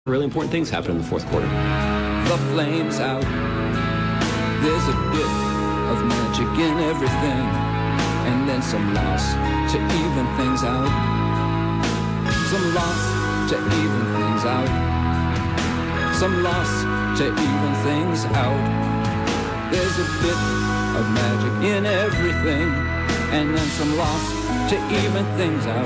Really important things happen in the fourth quarter. The flame's out. There's a bit of magic in everything, and then some loss to even things out. Some loss to even things out. Some loss to even things out. There's a bit of magic in everything, and then some loss to even things out.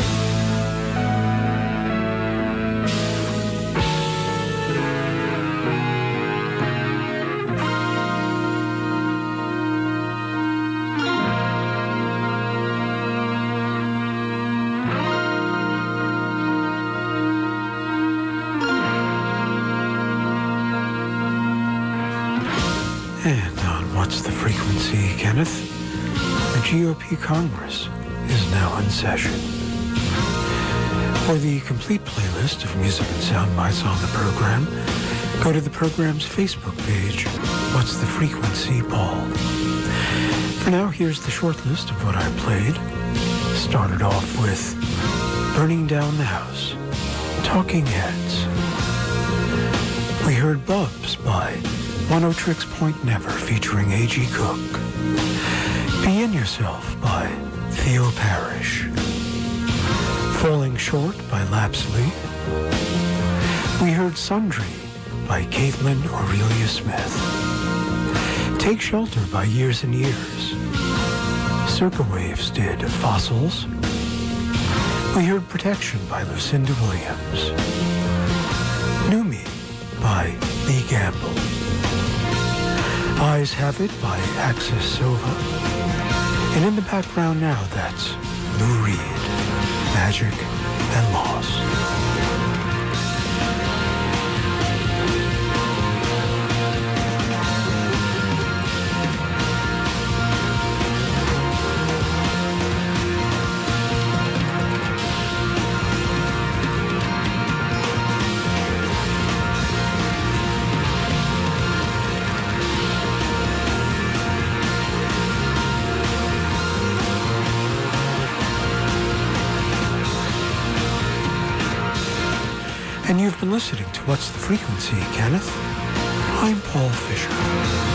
And on What's the Frequency, Kenneth? The GOP Congress is now in session. For the complete playlist of music and sound bites on the program, go to the program's Facebook page, What's the Frequency, Paul. For now, here's the short list of what I played. Started off with Burning Down the House, Talking Heads. We heard Bubs by Oneohtrix Point Never featuring A.G. Cook. Be In Yourself by Theo Parrish. Falling Short by Lapsley. We heard Sundry by Caitlin Aurelia Smith. Take Shelter by Years and Years. Circa Waves did Fossils. We heard Protection by Lucinda Williams. New Me by Lee Gamble. Eyes Have It by Axis Silva. And in the background now, that's Lou Reed, Magic and Loss. And you've been listening to What's the Frequency, Kenneth? I'm Paul Fisher.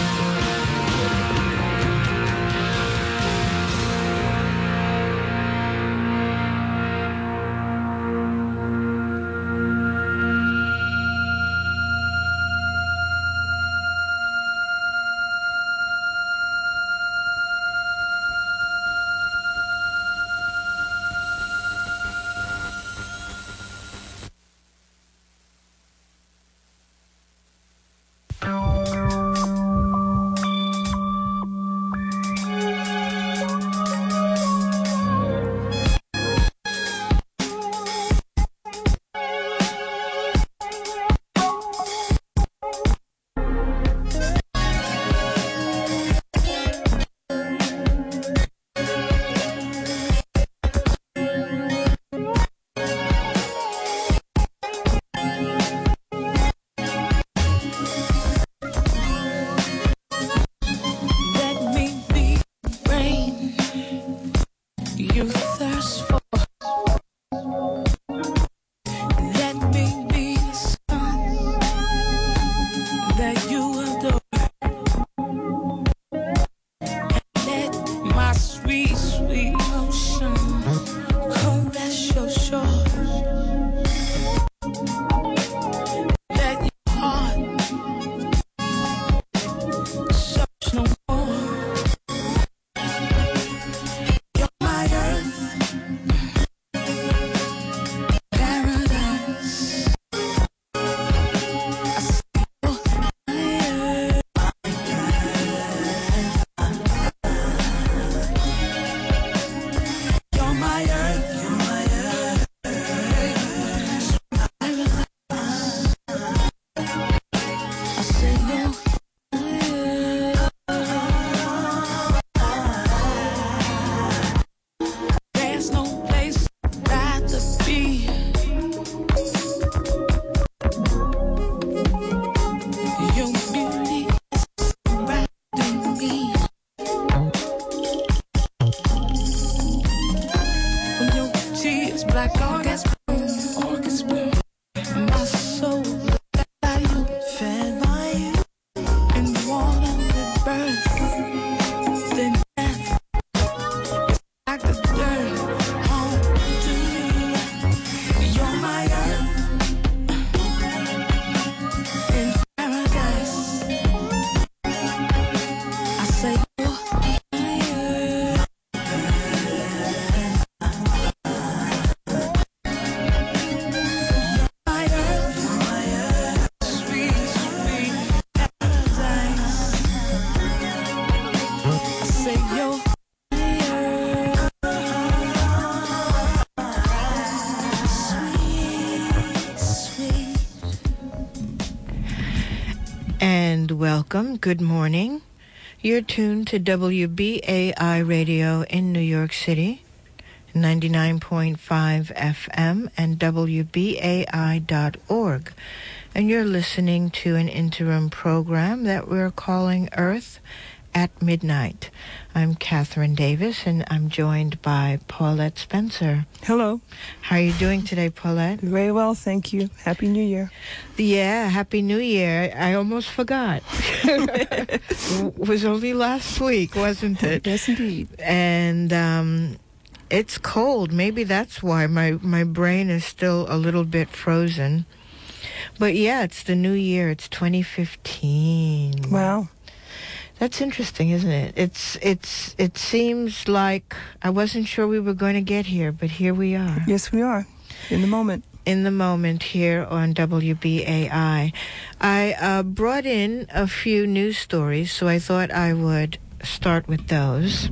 And welcome. Good morning. You're tuned to WBAI Radio in New York City, 99.5 FM and WBAI.org. And you're listening to an interim program that we're calling Earth at Midnight. I'm Catherine Davis, and I'm joined by Paulette Spencer. Hello. How are you doing today, Paulette? Very well, thank you. Happy New Year. Yeah, Happy New Year. I almost forgot. It was only last week, wasn't it? Yes, indeed. And it's cold. Maybe that's why my brain is still a little bit frozen. But yeah, it's the new year. It's 2015. Wow. That's interesting, isn't it? It seems like I wasn't sure we were going to get here, but here we are. Yes, we are. In the moment. In the moment here on WBAI. I brought in a few news stories, so I thought I would start with those.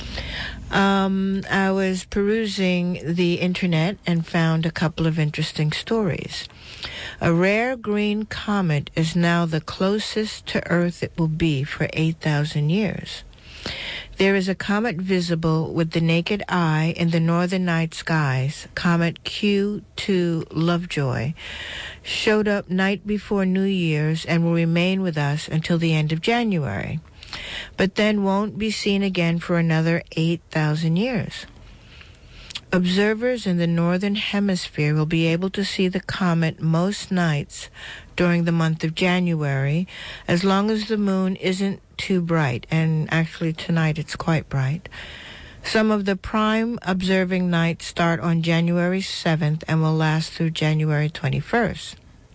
I was perusing the internet and found a couple of interesting stories. A rare green comet is now the closest to Earth it will be for 8,000 years. There is a comet visible with the naked eye in the northern night skies. Comet Q2 Lovejoy showed up night before New Year's and will remain with us until the end of January, but then won't be seen again for another 8,000 years. Observers in the northern hemisphere will be able to see the comet most nights during the month of January, as long as the moon isn't too bright, and actually tonight it's quite bright. Some of the prime observing nights start on January 7th and will last through January 21st.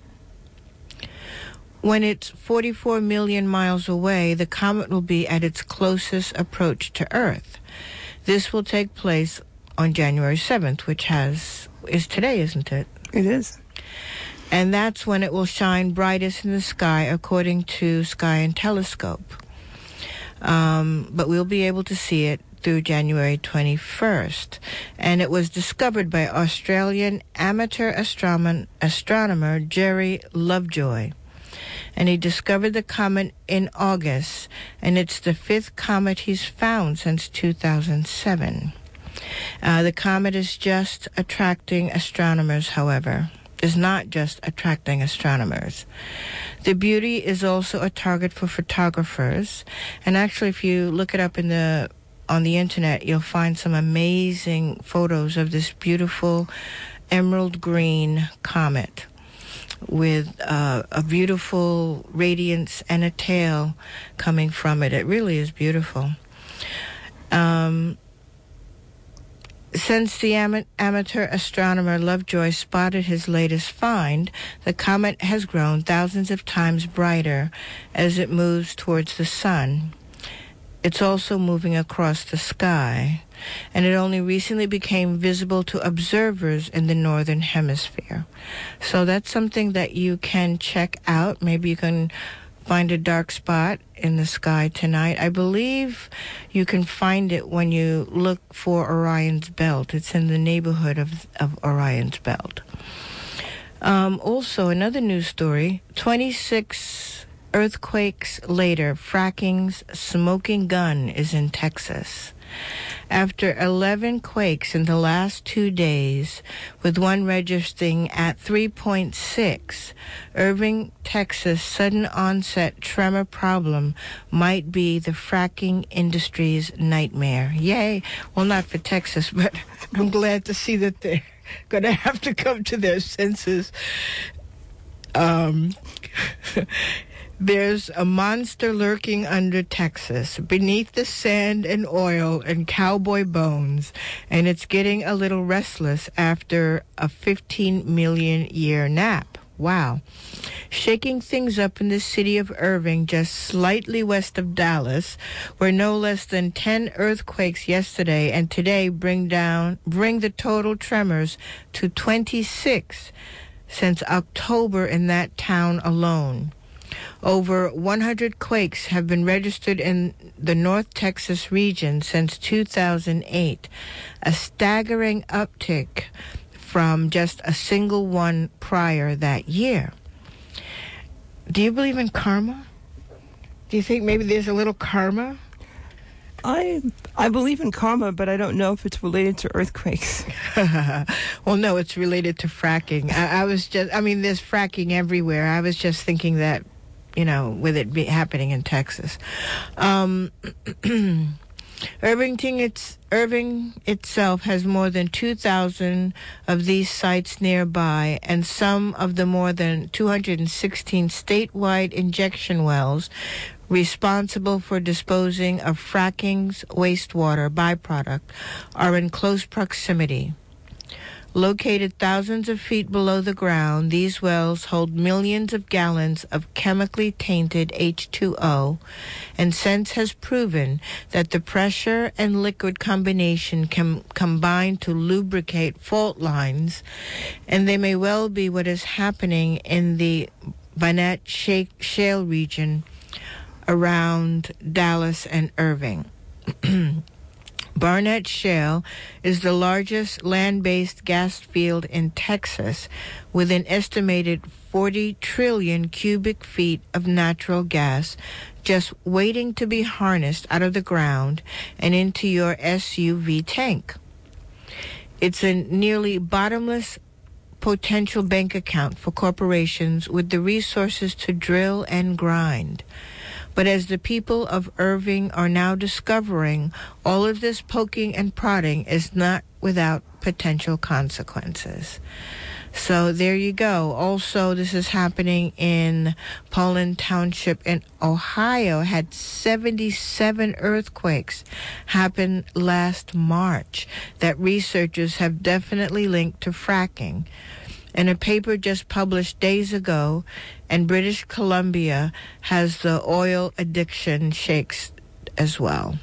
When it's 44 million miles away, the comet will be at its closest approach to Earth. This will take place on January 7th, which is today, isn't it? It is. And that's when it will shine brightest in the sky, according to Sky and Telescope. But we'll be able to see it through January 21st. And it was discovered by Australian amateur astronomer Jerry Lovejoy. And he discovered the comet in August, and it's the fifth comet he's found since 2007. The comet is just attracting astronomers, however. Is not just attracting astronomers. The beauty is also a target for photographers. And actually, if you look it up on the internet, you'll find some amazing photos of this beautiful emerald green comet with a beautiful radiance and a tail coming from it. It really is beautiful. Since the amateur astronomer Lovejoy spotted his latest find, the comet has grown thousands of times brighter as it moves towards the sun. It's also moving across the sky, and it only recently became visible to observers in the northern hemisphere. So that's something that you can check out. Maybe you can find a dark spot in the sky tonight. I believe you can find it when you look for Orion's Belt. It's in the neighborhood of Orion's Belt. Also, another news story, 26 earthquakes later, fracking's smoking gun is in Texas. After 11 quakes in the last 2 days, with one registering at 3.6, Irving, Texas' sudden onset tremor problem might be the fracking industry's nightmare. Yay! Well, not for Texas, but I'm glad to see that they're going to have to come to their senses. There's a monster lurking under Texas, beneath the sand and oil and cowboy bones, and it's getting a little restless after a 15-million-year nap. Wow. Shaking things up in the city of Irving, just slightly west of Dallas, where no less than 10 earthquakes yesterday and today bring the total tremors to 26 since October in that town alone. Over 100 quakes have been registered in the North Texas region since 2008, a staggering uptick from just a single one prior that year. Do you believe in karma? Do you think maybe there's a little karma? I believe in karma, but I don't know if it's related to earthquakes. Well, no, it's related to fracking. There's fracking everywhere. I was just thinking that, with it happening in Texas. Irving itself has more than 2,000 of these sites nearby, and some of the more than 216 statewide injection wells responsible for disposing of fracking's wastewater byproduct are in close proximity. Located thousands of feet below the ground, these wells hold millions of gallons of chemically tainted H2O, and science has proven that the pressure and liquid combination can combine to lubricate fault lines, and they may well be what is happening in the Barnett Shale region around Dallas and Irving. Barnett Shale is the largest land-based gas field in Texas, with an estimated 40 trillion cubic feet of natural gas just waiting to be harnessed out of the ground and into your SUV tank. It's a nearly bottomless potential bank account for corporations with the resources to drill and grind. But as the people of Irving are now discovering, all of this poking and prodding is not without potential consequences. So there you go. Also, this is happening in Poland Township in Ohio. Had 77 earthquakes happen last March that researchers have definitely linked to fracking. In a paper just published days ago, and British Columbia has the oil addiction shakes as well.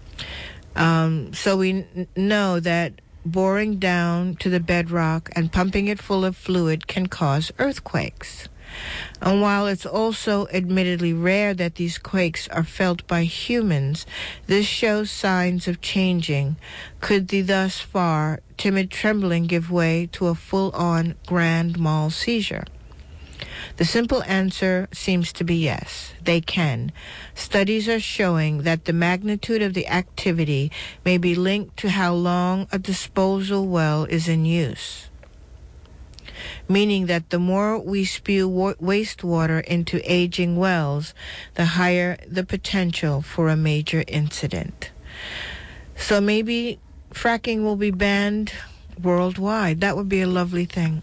So we know that boring down to the bedrock and pumping it full of fluid can cause earthquakes. And while it's also admittedly rare that these quakes are felt by humans, this shows signs of changing. Could the thus far timid trembling give way to a full-on grand mal seizure? The simple answer seems to be yes, they can. Studies are showing that the magnitude of the activity may be linked to how long a disposal well is in use, meaning that the more we spew wastewater into aging wells, the higher the potential for a major incident. So maybe fracking will be banned worldwide. That would be a lovely thing.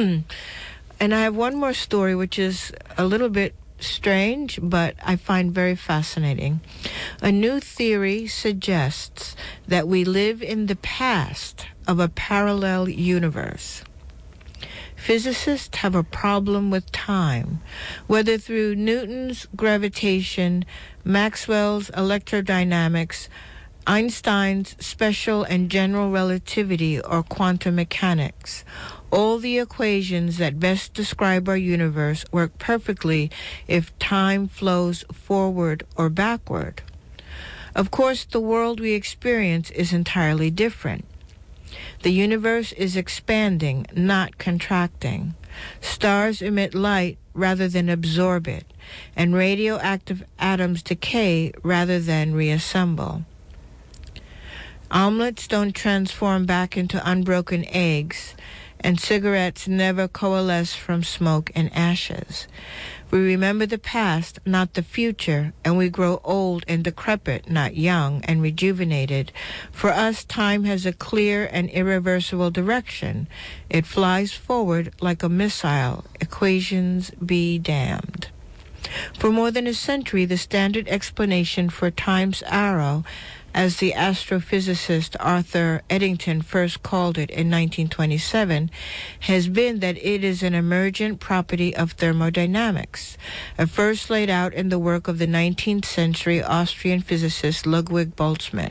And I have one more story which is a little bit strange, but I find very fascinating. A new theory suggests that we live in the past of a parallel universe. Physicists have a problem with time, whether through Newton's gravitation, Maxwell's electrodynamics, Einstein's special and general relativity, or quantum mechanics. All the equations that best describe our universe work perfectly if time flows forward or backward. Of course, the world we experience is entirely different. The universe is expanding, not contracting. Stars emit light rather than absorb it, and radioactive atoms decay rather than reassemble. Omelets don't transform back into unbroken eggs, and cigarettes never coalesce from smoke and ashes. We remember the past, not the future, and we grow old and decrepit, not young and rejuvenated. For us, time has a clear and irreversible direction. It flies forward like a missile. Equations be damned. For more than a century, the standard explanation for time's arrow, as the astrophysicist Arthur Eddington first called it in 1927, has been that it is an emergent property of thermodynamics, first laid out in the work of the 19th century Austrian physicist Ludwig Boltzmann.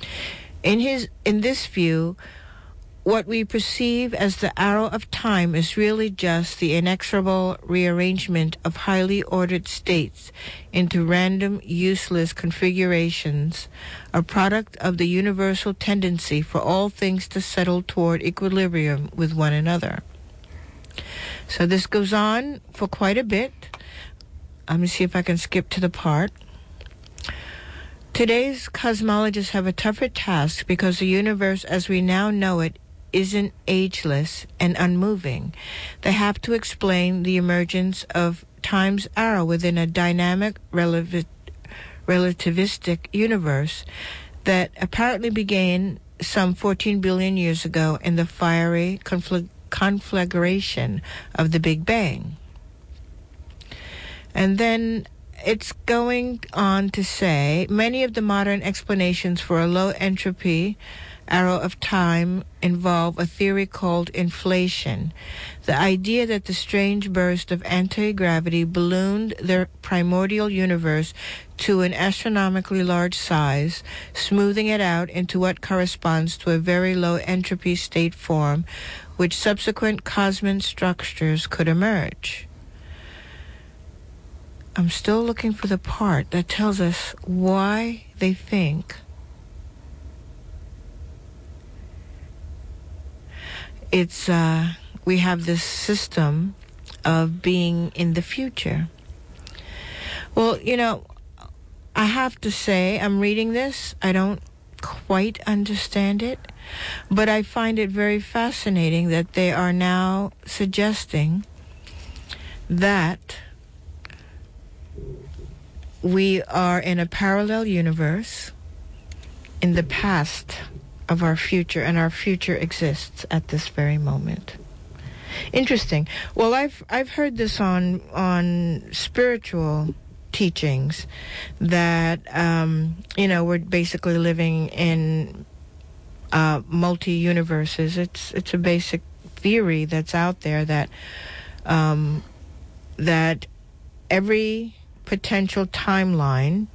In this view, what we perceive as the arrow of time is really just the inexorable rearrangement of highly ordered states into random, useless configurations, a product of the universal tendency for all things to settle toward equilibrium with one another. So this goes on for quite a bit. Let me see if I can skip to the part. Today's cosmologists have a tougher task because the universe as we now know it isn't ageless and unmoving. They have to explain the emergence of time's arrow within a dynamic relativistic universe that apparently began some 14 billion years ago in the fiery conflagration of the Big Bang. And then it's going on to say many of the modern explanations for a low entropy arrow of time involve a theory called inflation. The idea that the strange burst of anti-gravity ballooned the primordial universe to an astronomically large size, smoothing it out into what corresponds to a very low entropy state form, which subsequent cosmic structures could emerge. I'm still looking for the part that tells us why they think it's we have this system of being in the future. Well, you know, I have to say, I'm reading this, I don't quite understand it, but I find it very fascinating that they are now suggesting that we are in a parallel universe in the past of our future, and our future exists at this very moment. Interesting. Well, I've heard this on spiritual teachings that we're basically living in multi-universes. It's a basic theory that's out there that that every potential timeline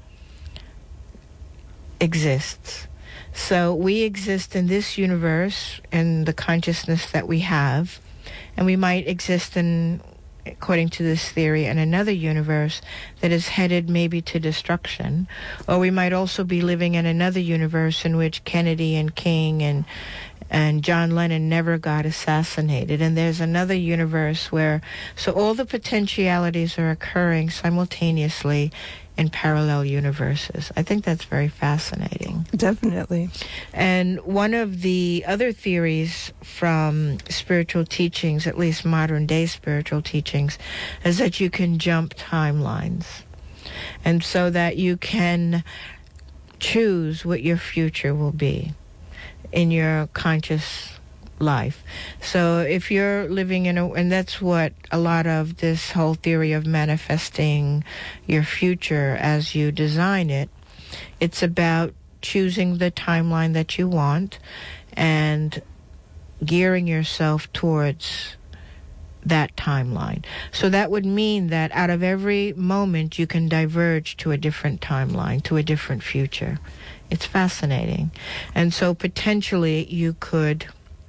exists. So we exist in this universe and the consciousness that we have, and we might exist in, according to this theory, in another universe that is headed maybe to destruction. Or we might also be living in another universe in which Kennedy and King and John Lennon never got assassinated. And there's another universe where, so all the potentialities are occurring simultaneously in parallel universes. I think that's very fascinating. Definitely. And one of the other theories from spiritual teachings, at least modern day spiritual teachings, is that you can jump timelines. And so that you can choose what your future will be in your conscious life. So if you're living in and that's what a lot of this whole theory of manifesting your future as you design it, it's about choosing the timeline that you want and gearing yourself towards that timeline. So that would mean that out of every moment you can diverge to a different timeline, to a different future. It's fascinating. And so potentially you could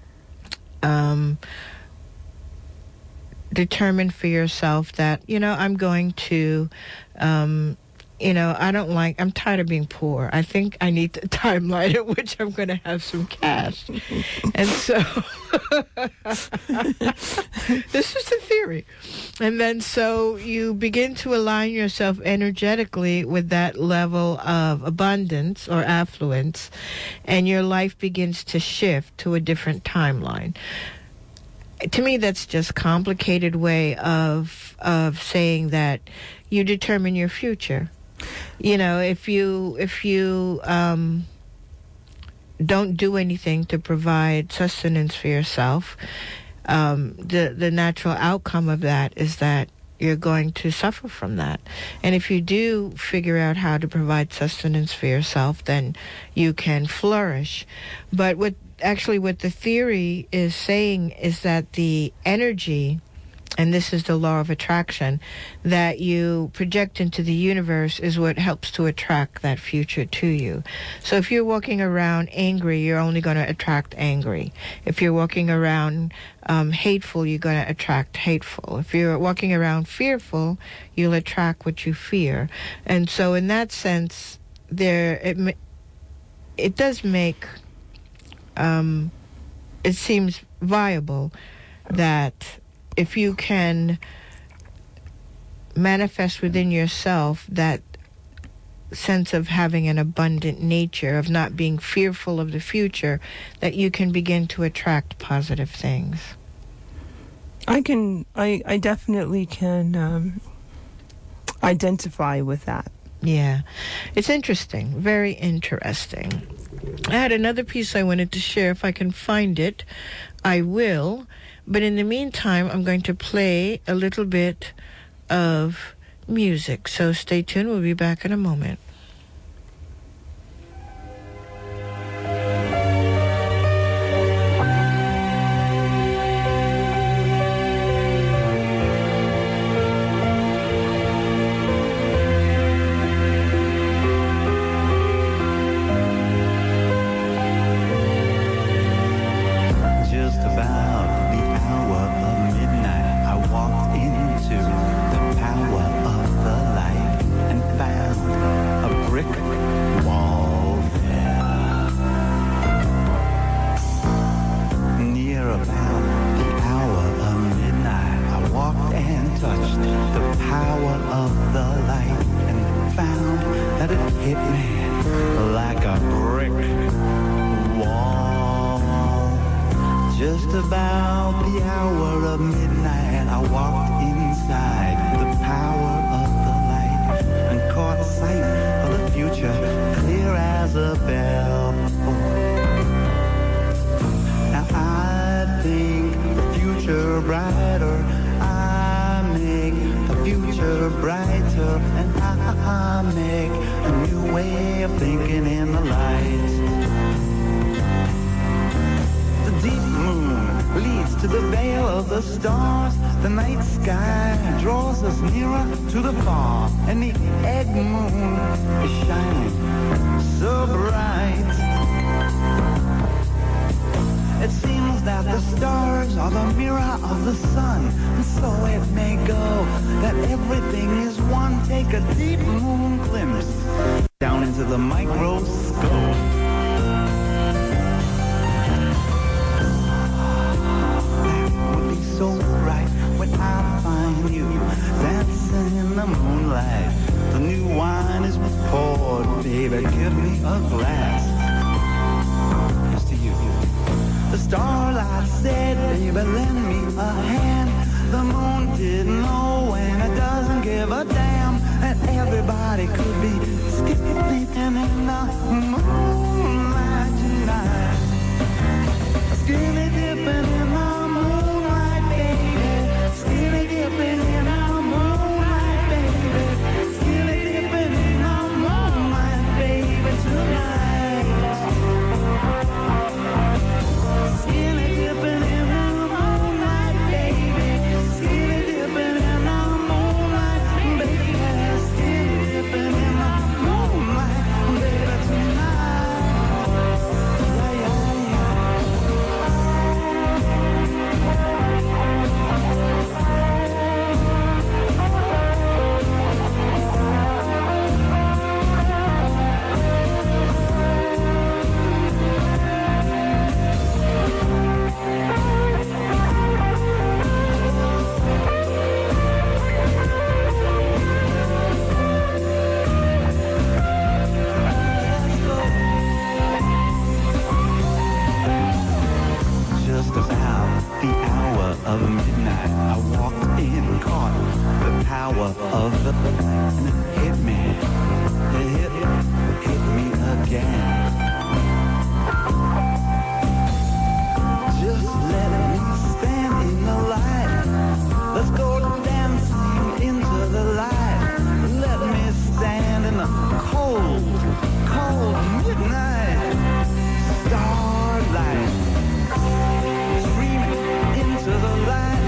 determine for yourself that, I'm going to, I'm tired of being poor. I think I need the timeline at which I'm going to have some cash. And so, this is the theory. And then so you begin to align yourself energetically with that level of abundance or affluence, and your life begins to shift to a different timeline. To me, that's just a complicated way of saying that you determine your future. If you don't do anything to provide sustenance for yourself, the natural outcome of that is that you're going to suffer from that. And if you do figure out how to provide sustenance for yourself, then you can flourish. But what the theory is saying is that the energy, and this is the law of attraction, that you project into the universe is what helps to attract that future to you. So if you're walking around angry, you're only going to attract angry. If you're walking around hateful, you're going to attract hateful. If you're walking around fearful, you'll attract what you fear. And so in that sense, it does make, it seems viable that if you can manifest within yourself that sense of having an abundant nature, of not being fearful of the future, that you can begin to attract positive things. I definitely can identify with that. Yeah. It's interesting. Very interesting. I had another piece I wanted to share. If I can find it, I will. But in the meantime, I'm going to play a little bit of music. So stay tuned. We'll be back in a moment.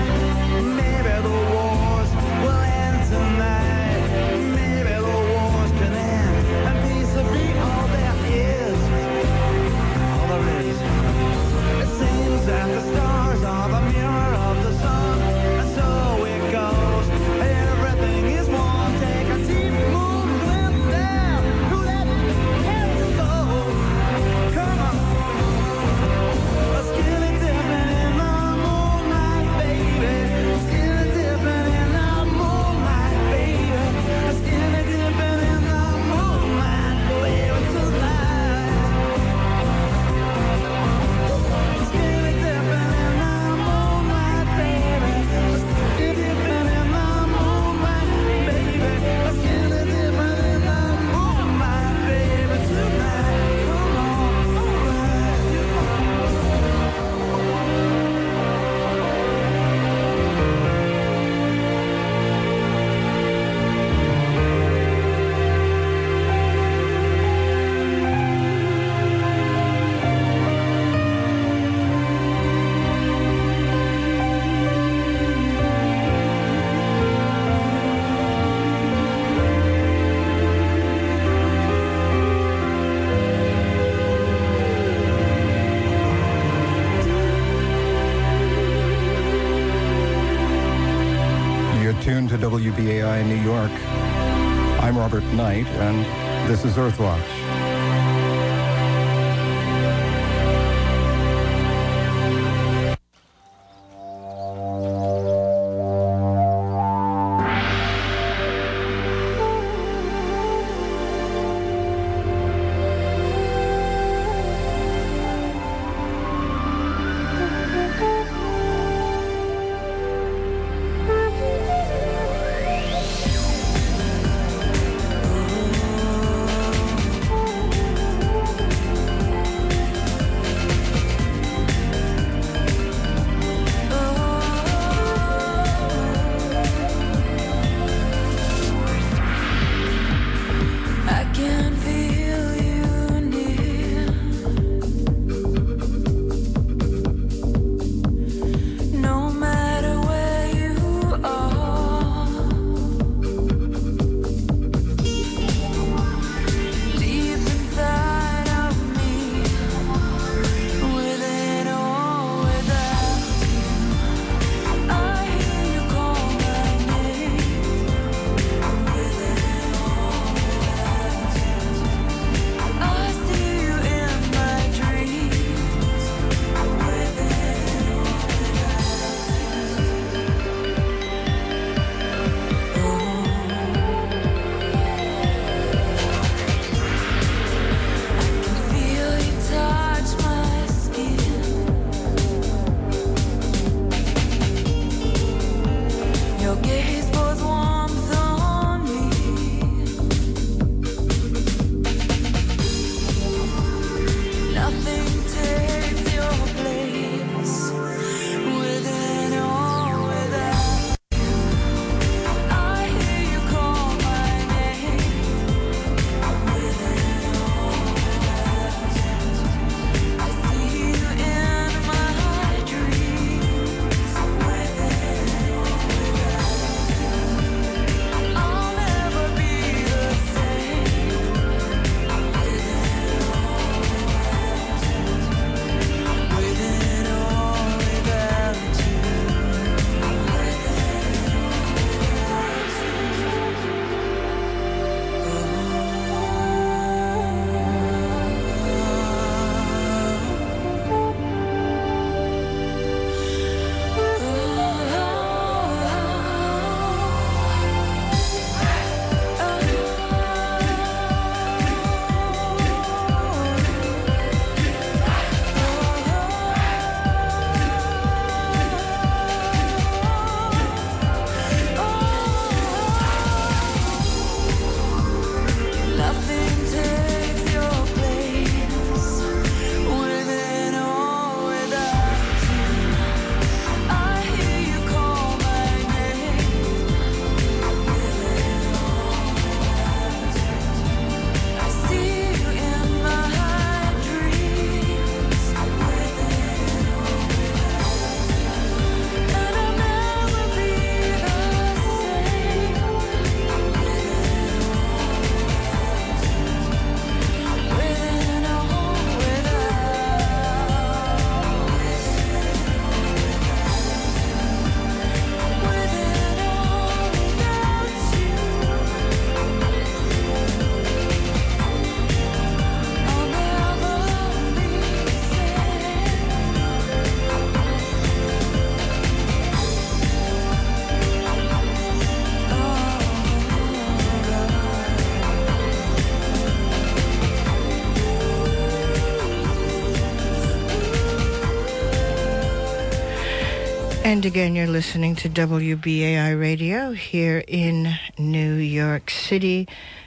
Maybe the wars WBAI New York. I'm Robert Knight, and this is Earthwatch. And again, you're listening to WBAI Radio here in New York City,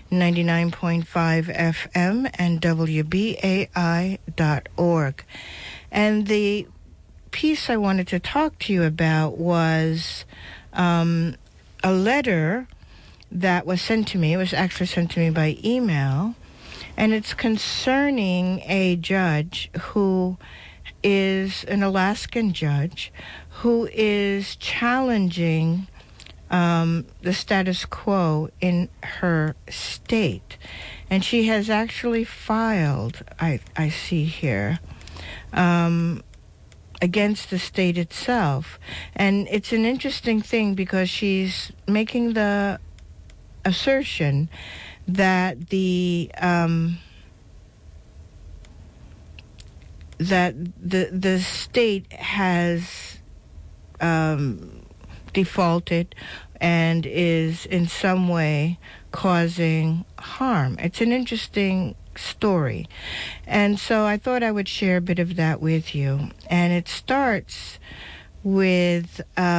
99.5 FM and WBAI.org. And the piece I wanted to talk to you about was a letter that was sent to me. It was actually sent to me by email, and it's concerning a judge who is an Alaskan judge who is challenging the status quo in her state. And she has actually filed, I see here, against the state itself. And it's an interesting thing because she's making the assertion that the state has defaulted and is in some way causing harm. It's an interesting story. And so I thought I would share a bit of that with you. And it starts with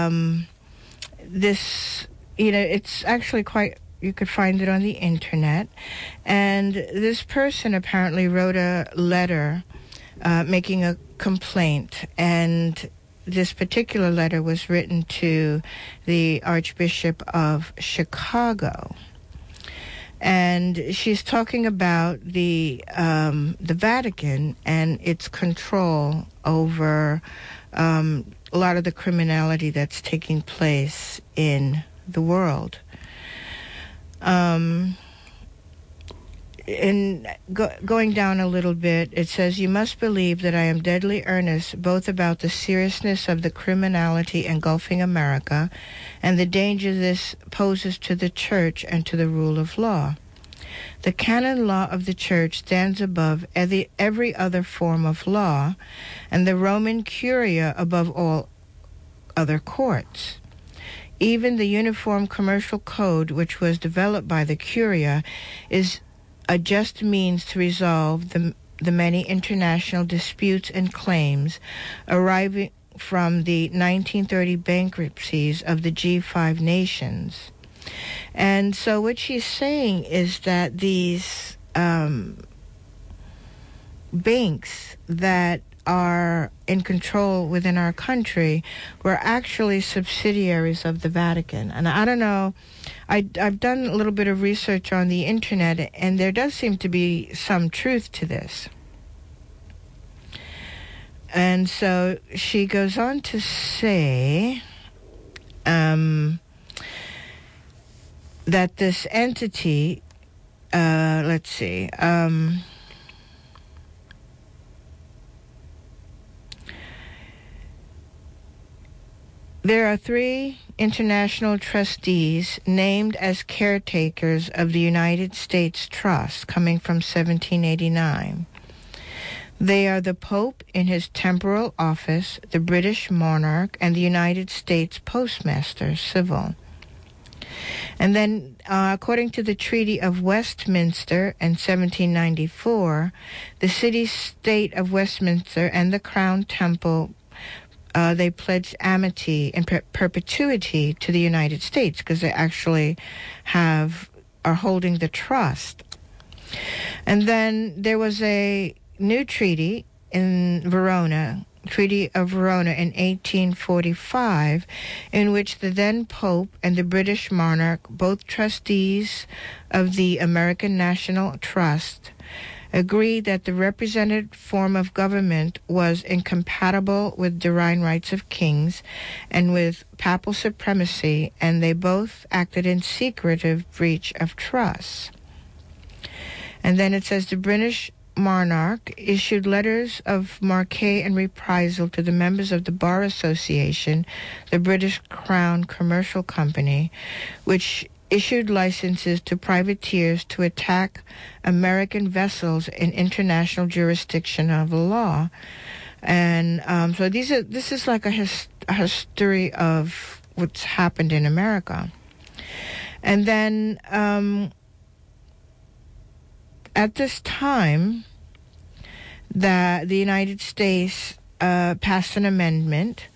this, it's actually quite, you could find it on the internet. And this person apparently wrote a letter making a complaint. And this particular letter was written to the Archbishop of Chicago. And she's talking about the Vatican and its control over a lot of the criminality that's taking place in the world. Going down a little bit, it says, "You must believe that I am deadly earnest both about the seriousness of the criminality engulfing America and the danger this poses to the Church and to the rule of law. The canon law of the Church stands above every other form of law, and the Roman Curia above all other courts. Even the Uniform Commercial Code, which was developed by the Curia, is a just means to resolve the many international disputes and claims arising from the 1930 bankruptcies of the G5 nations." And so what she's saying is that these banks that are in control within our country were actually subsidiaries of the Vatican. And I don't know, I've done a little bit of research on the internet, and there does seem to be some truth to this. And so she goes on to say that this entity, let's see, there are 3 international trustees named as caretakers of the United States Trust, coming from 1789. They are the Pope in his temporal office, the British monarch, and the United States Postmaster Civil. And then, according to the Treaty of Westminster in 1794, the city-state of Westminster and the Crown Temple, they pledged amity and perpetuity to the United States because they actually are holding the trust. And then there was a new treaty in Verona, Treaty of Verona in 1845, in which the then Pope and the British monarch, both trustees of the American National Trust, agreed that the representative form of government was incompatible with divine rights of kings and with papal supremacy, and they both acted in secretive breach of trust. And then it says the British monarch issued letters of marque and reprisal to the members of the Bar Association, the British Crown Commercial Company, which issued licenses to privateers to attack American vessels in international jurisdiction of the law. And so this is like a history of what's happened in America. And then at this time, that the United States passed an amendment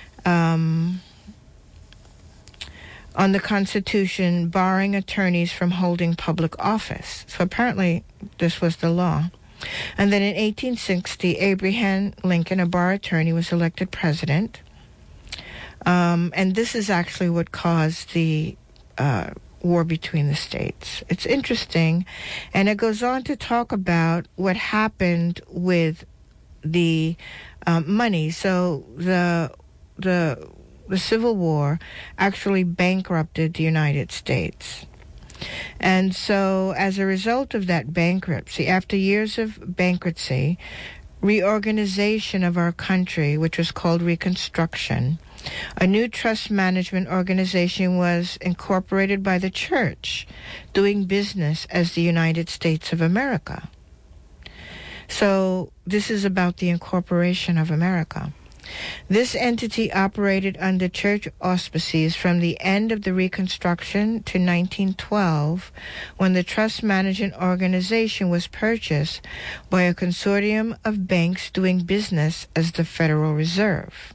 on the Constitution barring attorneys from holding public office. So apparently this was the law. And then in 1860, Abraham Lincoln, a bar attorney, was elected president. And this is actually what caused the war between the states. It's interesting. And it goes on to talk about what happened with the money. So the Civil War actually bankrupted the United States. And so as a result of that bankruptcy, after years of bankruptcy, reorganization of our country, which was called Reconstruction, A new trust management organization was incorporated by the church, doing business as the United States of America. So this is about the incorporation of America. This entity operated under church auspices from the end of the Reconstruction to 1912, when the trust management organization was purchased by a consortium of banks doing business as the Federal Reserve.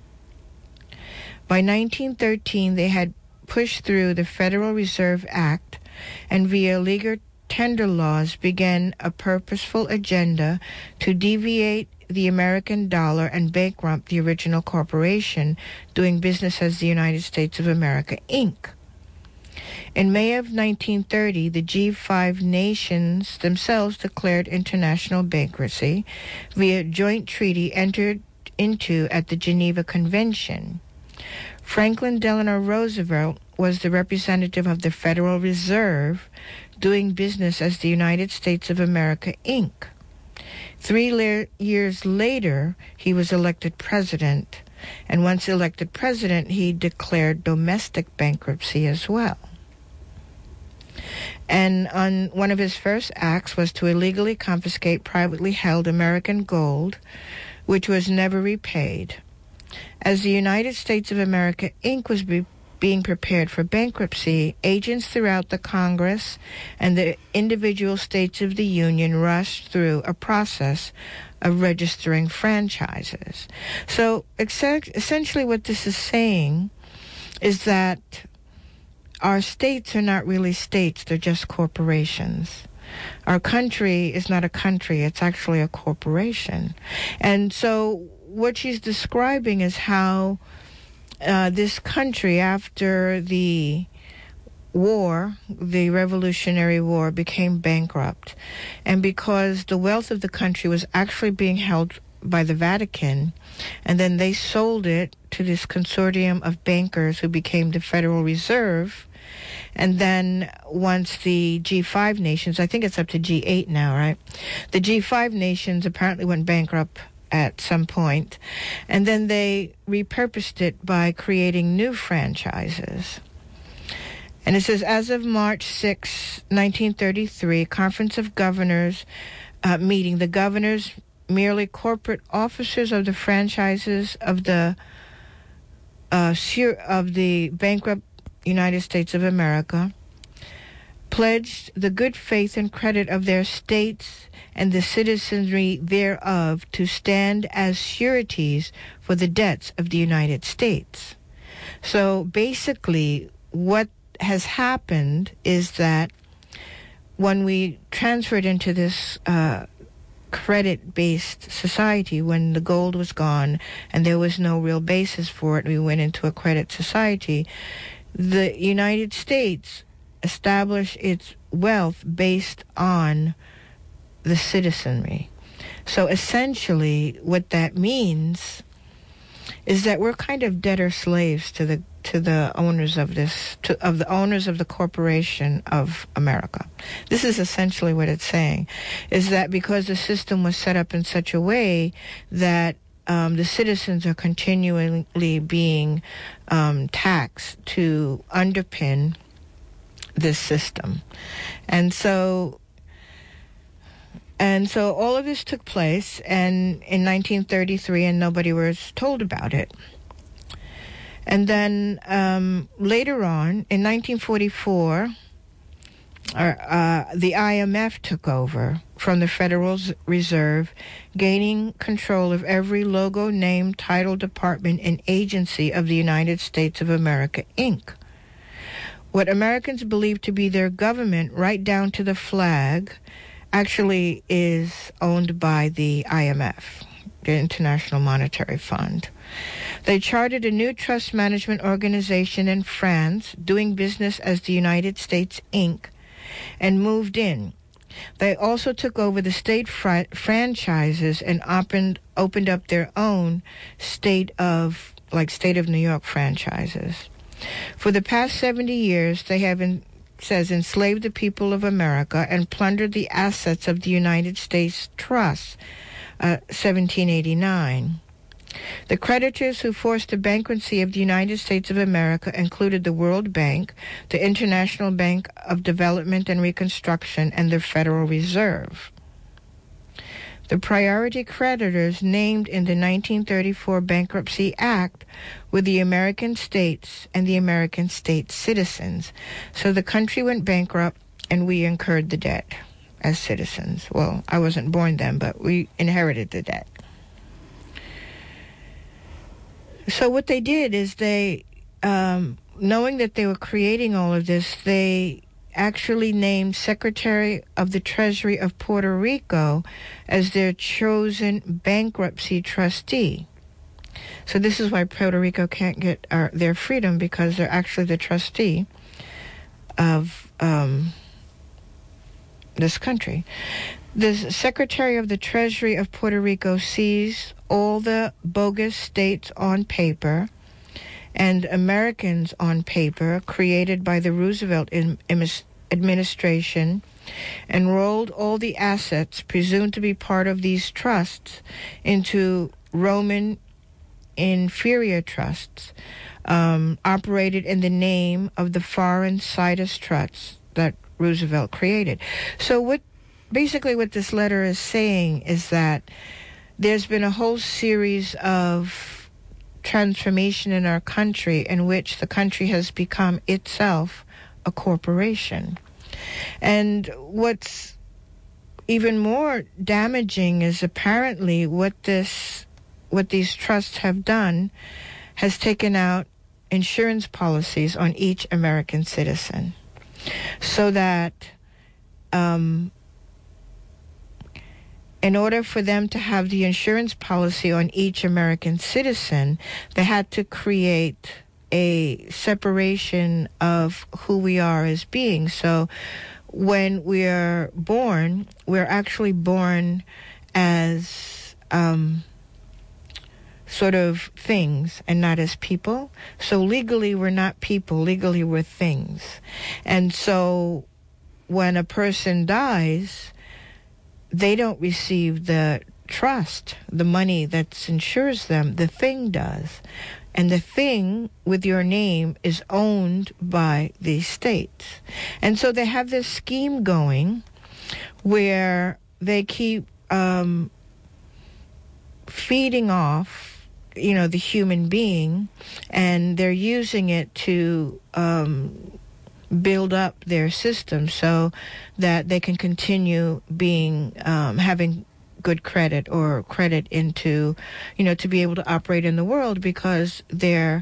By 1913, they had pushed through the Federal Reserve Act, and via legal tender laws began a purposeful agenda to deviate the American dollar and bankrupt the original corporation doing business as the United States of America, Inc. In May of 1930, the G5 nations themselves declared international bankruptcy via joint treaty entered into at the Geneva Convention. Franklin Delano Roosevelt was the representative of the Federal Reserve doing business as the United States of America, Inc. 3 years later, he was elected president, and once elected president, he declared domestic bankruptcy as well. And on one of his first acts was to illegally confiscate privately held American gold, which was never repaid. As the United States of America, Inc. was being prepared for bankruptcy, agents throughout the Congress and the individual states of the Union rushed through a process of registering franchises. So essentially what this is saying is that our states are not really states, they're just corporations. Our country is not a country, it's actually a corporation. And so what she's describing is how this country, after the war, the Revolutionary War, became bankrupt. And because the wealth of the country was actually being held by the Vatican, and then they sold it to this consortium of bankers who became the Federal Reserve. And then once the G5 nations, I think it's up to G8 now, right? The G5 nations apparently went bankrupt at some point, and then they repurposed it by creating new franchises. And it says, as of March 6, 1933, Conference of Governors meeting, the governors, merely corporate officers of the franchises of the bankrupt United States of America, pledged the good faith and credit of their states and the citizenry thereof to stand as sureties for the debts of the United States. So basically, what has happened is that when we transferred into this credit-based society, when the gold was gone and there was no real basis for it, we went into a credit society, the United States established its wealth based on the citizenry. So essentially what that means is that we're kind of debtor slaves to the owners of this, of the owners of the corporation of America. This is essentially what it's saying, is that because the system was set up in such a way that the citizens are continually being taxed to underpin this system. And so all of this took place in 1933, and nobody was told about it. And then later on, in 1944, the IMF took over from the Federal Reserve, gaining control of every logo, name, title, department, and agency of the United States of America, Inc. What Americans believe to be their government, right down to the flag, actually is owned by the IMF, the International Monetary Fund. They chartered a new trust management organization in France, doing business as the United States, Inc., and moved in. They also took over the state franchises and opened up their own state of New York franchises. For the past 70 years, they have enslaved the people of America and plundered the assets of the United States Trust, 1789. The creditors who forced the bankruptcy of the United States of America included the World Bank, the International Bank of Development and Reconstruction, and the Federal Reserve. The priority creditors named in the 1934 Bankruptcy Act were the American states and the American state citizens. So the country went bankrupt and we incurred the debt as citizens. Well, I wasn't born then, but we inherited the debt. So what they did is they, knowing that they were creating all of this, they actually named Secretary of the Treasury of Puerto Rico as their chosen bankruptcy trustee. So this is why Puerto Rico can't get their freedom, because they're actually the trustee of this country. The Secretary of the Treasury of Puerto Rico sees all the bogus states on paper and Americans on paper created by the Roosevelt administration, and rolled all the assets presumed to be part of these trusts into Roman inferior trusts, operated in the name of the foreign situs trusts that Roosevelt created. So what this letter is saying is that there's been a whole series of transformation in our country in which the country has become itself a corporation. And what's even more damaging is apparently what these trusts have done has taken out insurance policies on each American citizen, so that in order for them to have the insurance policy on each American citizen, they had to create a separation of who we are as beings. So when we're born, we're actually born as sort of things and not as people. So legally, we're not people. Legally, we're things. And so when a person dies, they don't receive the trust, the money that insures them. The thing does. And the thing with your name is owned by the states. And so they have this scheme going where they keep feeding off, the human being, and they're using it to build up their system so that they can continue being having good credit or credit into, to be able to operate in the world, because their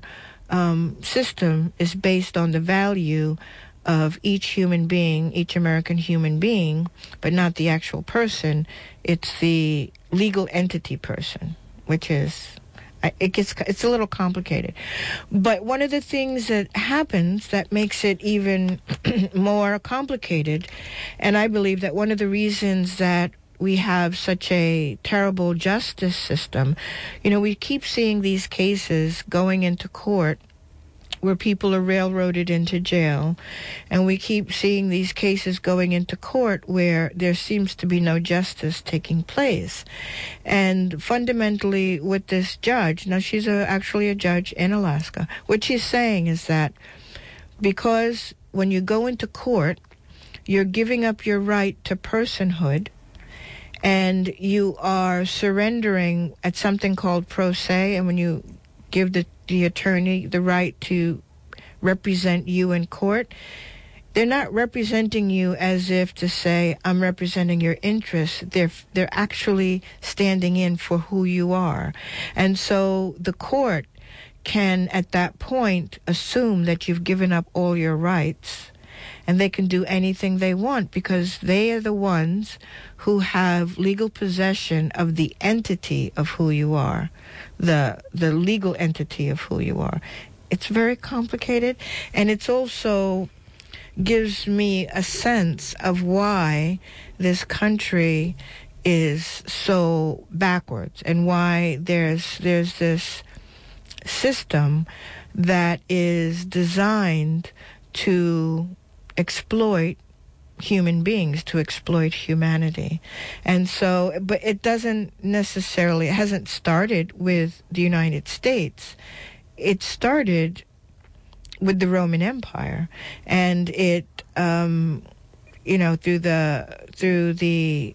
system is based on the value of each human being, each American human being, but not the actual person. It's the legal entity person, which is, it's a little complicated. But one of the things that happens that makes it even more complicated, and I believe that one of the reasons that we have such a terrible justice system, we keep seeing these cases going into court where people are railroaded into jail, and we keep seeing these cases going into court where there seems to be no justice taking place. And fundamentally, with this judge, now she's actually a judge in Alaska, what she's saying is that because when you go into court, you're giving up your right to personhood, and you are surrendering at something called pro se, and when you give the attorney the right to represent you in court, they're not representing you as if to say, I'm representing your interests. They're actually standing in for who you are. And so the court can, at that point, assume that you've given up all your rights, and they can do anything they want because they are the ones who have legal possession of the entity of who you are, the legal entity of who you are. It's very complicated, and it's also gives me a sense of why this country is so backwards, and why there's this system that is designed to exploit human beings, to exploit humanity. And so, but it doesn't necessarily, it hasn't started with the United States. It started with the Roman Empire, and it, you know, through the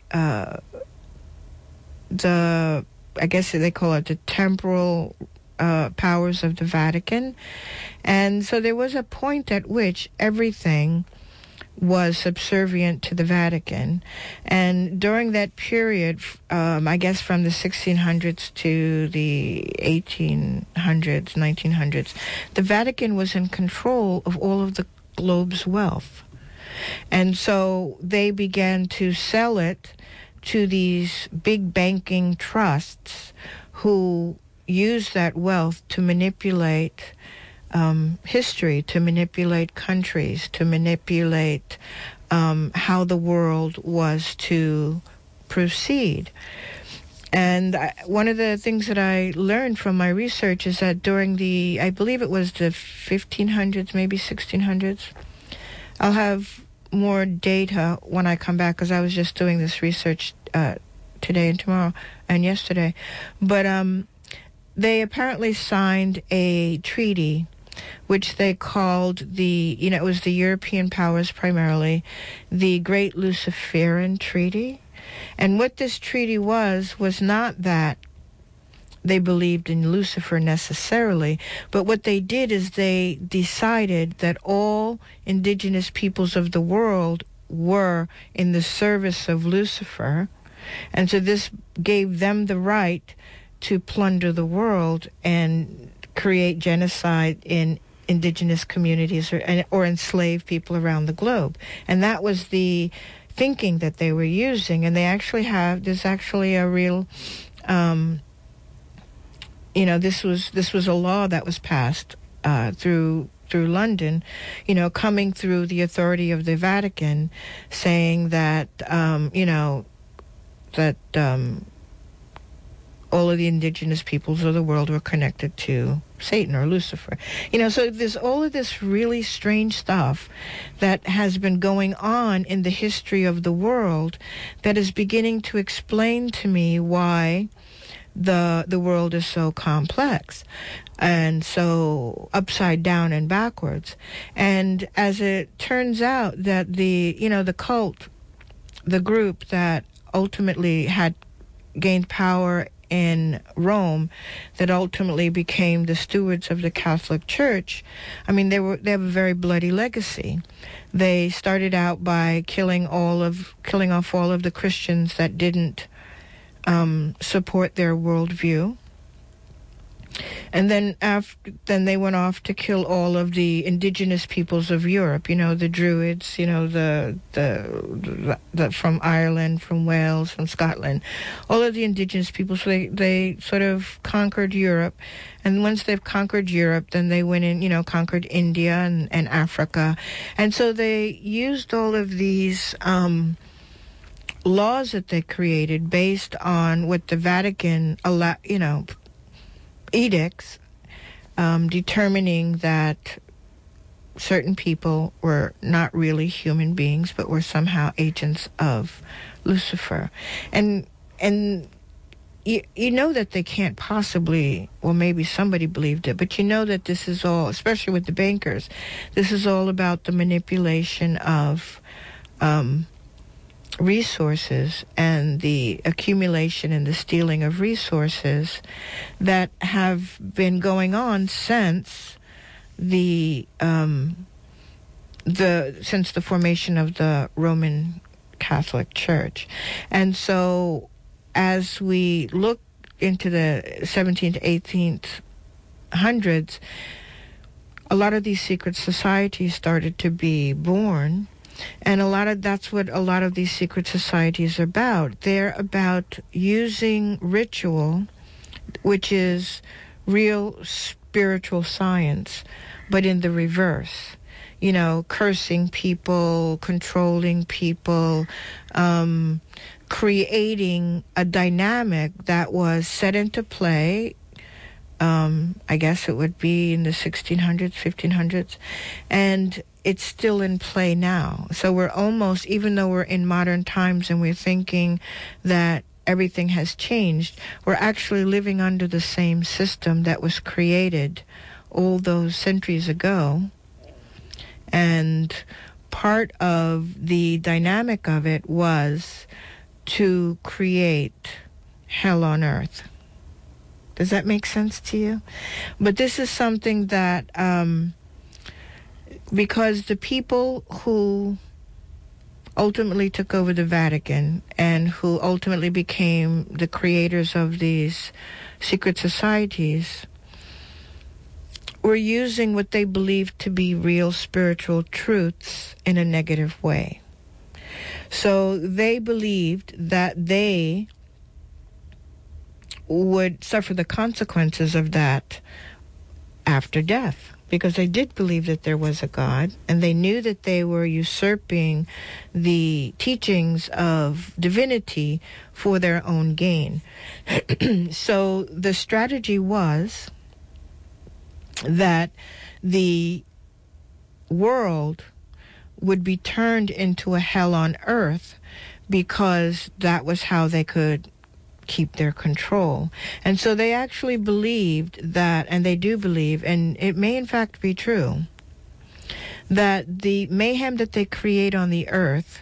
I guess they call it the temporal powers of the Vatican. And so there was a point at which everything was subservient to the Vatican. And during that period, I guess from the 1600s to the 1800s, 1900s, the Vatican was in control of all of the globe's wealth. And so they began to sell it to these big banking trusts who used that wealth to manipulate history, to manipulate countries, to manipulate how the world was to proceed. And one of the things that I learned from my research is that during the, I believe it was the 1500s, maybe 1600s, I'll have more data when I come back because I was just doing this research today and tomorrow and yesterday. But they apparently signed a treaty which they called the, you know, it was the European powers primarily, the Great Luciferian Treaty. And what this treaty was not that they believed in Lucifer necessarily, but what they did is they decided that all indigenous peoples of the world were in the service of Lucifer, and so this gave them the right to plunder the world and create genocide in indigenous communities or enslave people around the globe. And that was the thinking that they were using. And they actually have, there's actually a real, you know, this was a law that was passed through London, you know, coming through the authority of the Vatican, saying that, you know, that all of the indigenous peoples of the world were connected to Satan or Lucifer. You know, so there's all of this really strange stuff that has been going on in the history of the world that is beginning to explain to me why the world is so complex and so upside down and backwards. And as it turns out that the cult, the group that ultimately had gained power in Rome, that ultimately became the stewards of the Catholic Church, I mean, they have a very bloody legacy. They started out by killing off all of the Christians that didn't support their worldview. And then they went off to kill all of the indigenous peoples of Europe, you know, the Druids, you know, the from Ireland, from Wales, from Scotland, all of the indigenous peoples. So they sort of conquered Europe. And once they've conquered Europe, then they went in, you know, conquered India and Africa. And so they used all of these laws that they created based on what the Vatican edicts, determining that certain people were not really human beings but were somehow agents of Lucifer. And you know that they can't possibly, well, maybe somebody believed it, but you know that this is all, especially with the bankers, this is all about the manipulation of resources and the accumulation and the stealing of resources that have been going on since the formation of the Roman Catholic Church. And so as we look into the 17th, 1800s, a lot of these secret societies started to be born. And that's what a lot of these secret societies are about. They're about using ritual, which is real spiritual science, but in the reverse. You know, cursing people, controlling people, creating a dynamic that was set into play. I guess it would be in the 1600s, 1500s. And it's still in play now. So we're almost, even though we're in modern times and we're thinking that everything has changed, we're actually living under the same system that was created all those centuries ago. And part of the dynamic of it was to create hell on earth. Does that make sense to you? But this is something that, because the people who ultimately took over the Vatican and who ultimately became the creators of these secret societies were using what they believed to be real spiritual truths in a negative way. So they believed that they would suffer the consequences of that after death, because they did believe that there was a God, and they knew that they were usurping the teachings of divinity for their own gain. So the strategy was that the world would be turned into a hell on earth, because that was how they could keep their control. And so they actually believed that, and they do believe, and it may in fact be true, that the mayhem that they create on the earth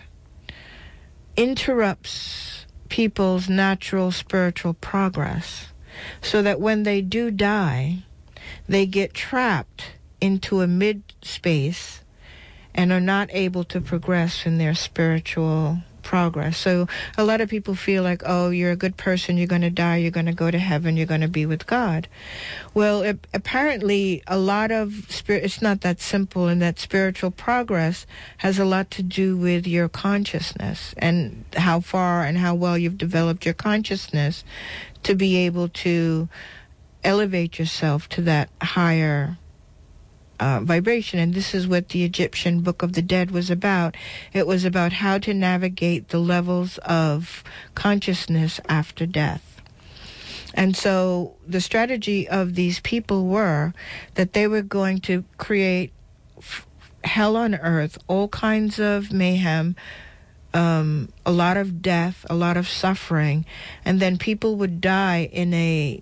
interrupts people's natural spiritual progress, so that when they do die, they get trapped into a mid-space and are not able to progress in their spiritual progress. So a lot of people feel like, oh, you're a good person, you're going to die, you're going to go to heaven, you're going to be with God. Well, apparently a lot of it's not that simple, and that spiritual progress has a lot to do with your consciousness and how far and how well you've developed your consciousness to be able to elevate yourself to that higher vibration. And this is what the Egyptian Book of the Dead was about. It was about how to navigate the levels of consciousness after death. And so the strategy of these people were that they were going to create hell on earth, all kinds of mayhem, a lot of death, a lot of suffering, and then people would die in a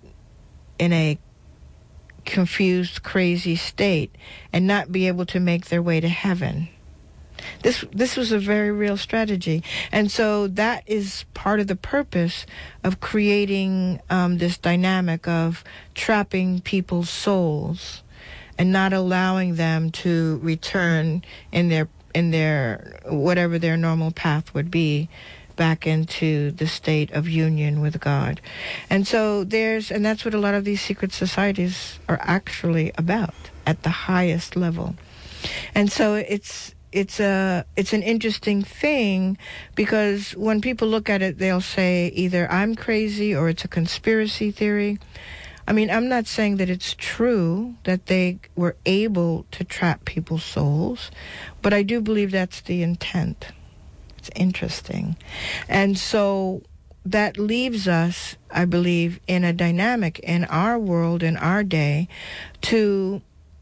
confused, crazy state and not be able to make their way to heaven. This was a very real strategy. And so that is part of the purpose of creating this dynamic of trapping people's souls and not allowing them to return in their whatever their normal path would be, back into the state of union with God. And so and that's what a lot of these secret societies are actually about at the highest level. And so it's an interesting thing, because when people look at it, they'll say either I'm crazy or it's a conspiracy theory. I mean, I'm not saying that it's true that they were able to trap people's souls, but I do believe that's the intent. It's interesting. And so that leaves us, I believe, in a dynamic in our world, in our day, to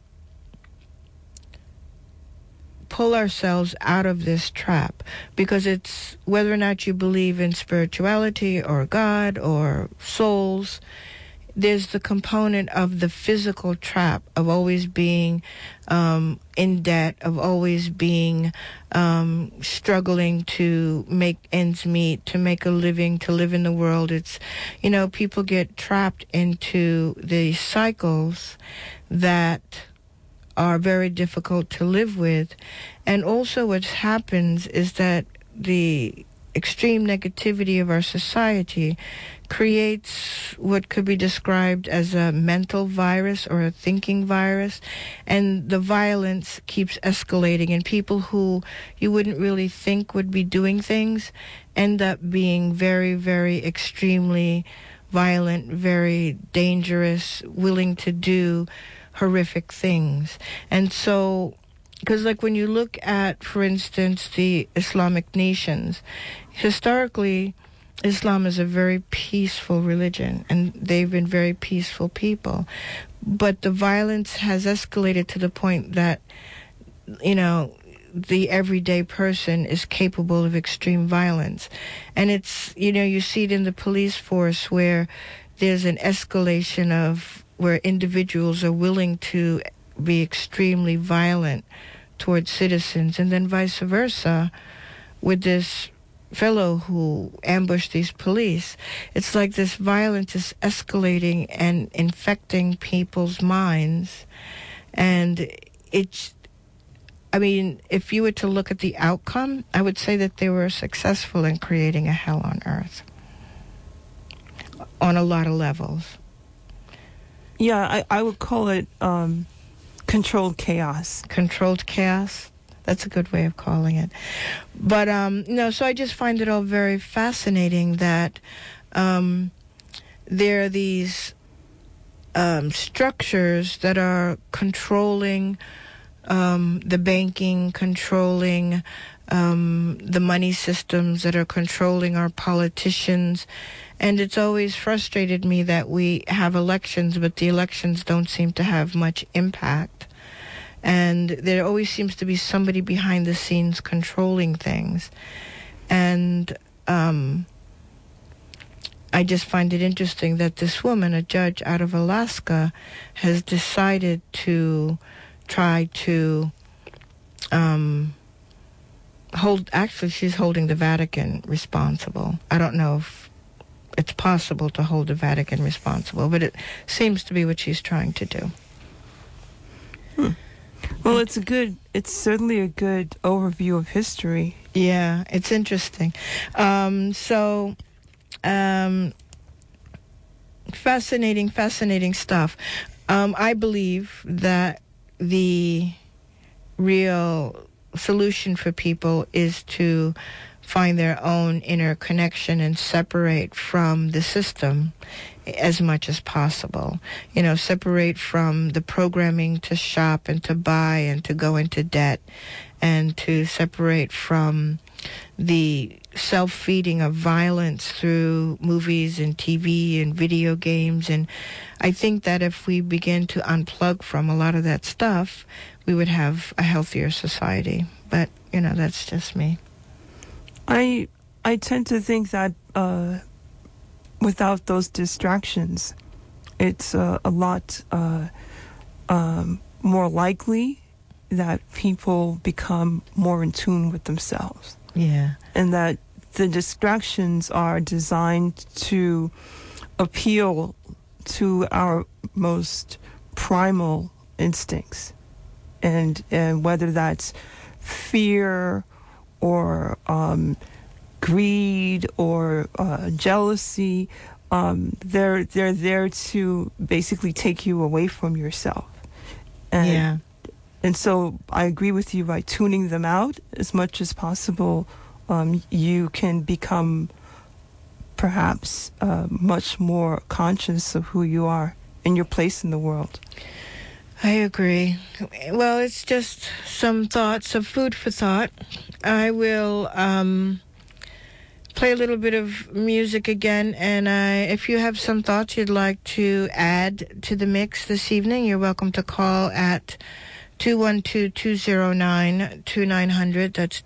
pull ourselves out of this trap, because it's whether or not you believe in spirituality or God or souls, there's the component of the physical trap of always being in debt, of always being struggling to make ends meet, to make a living, to live in the world. It's, people get trapped into the cycles that are very difficult to live with. And also what happens is that the extreme negativity of our society creates what could be described as a mental virus or a thinking virus, and the violence keeps escalating, and people who you wouldn't really think would be doing things end up being very, very extremely violent, very dangerous, willing to do horrific things. And so, because like when you look at, for instance, the Islamic nations, historically, Islam is a very peaceful religion, and they've been very peaceful people. But the violence has escalated to the point that the everyday person is capable of extreme violence. And it's, you see it in the police force where there's an escalation of where individuals are willing to be extremely violent towards citizens, and then vice versa with this fellow who ambushed these police. It's like this violence is escalating and infecting people's minds. And if you were to look at the outcome, I would say that they were successful in creating a hell on earth on a lot of levels. Yeah, I would call it controlled chaos. Controlled chaos? That's a good way of calling it. But, so I just find it all very fascinating that there are these structures that are controlling the banking, controlling the money systems, that are controlling our politicians. And it's always frustrated me that we have elections, but the elections don't seem to have much impact. And there always seems to be somebody behind the scenes controlling things. And I just find it interesting that this woman, a judge out of Alaska, has decided to try to she's holding the Vatican responsible. I don't know if it's possible to hold the Vatican responsible, but it seems to be what she's trying to do. Well, it's certainly a good overview of history. Yeah, it's interesting. Fascinating stuff. I believe that the real solution for people is to find their own inner connection and separate from the system as much as possible. Separate from the programming to shop and to buy and to go into debt, and to separate from the self-feeding of violence through movies and TV and video games. And I think that if we begin to unplug from a lot of that stuff, we would have a healthier society. But, that's just me. I tend to think that without those distractions, it's a lot more likely that people become more in tune with themselves. Yeah. And that the distractions are designed to appeal to our most primal instincts. And whether that's fear or greed or jealousy, they're there to basically take you away from yourself. And so I agree with you, by tuning them out as much as possible, you can become perhaps much more conscious of who you are and your place in the world. I agree. Well, it's just some thoughts of food for thought. I will play a little bit of music again, and if you have some thoughts you'd like to add to the mix this evening, you're welcome to call at 212-209-2900. That's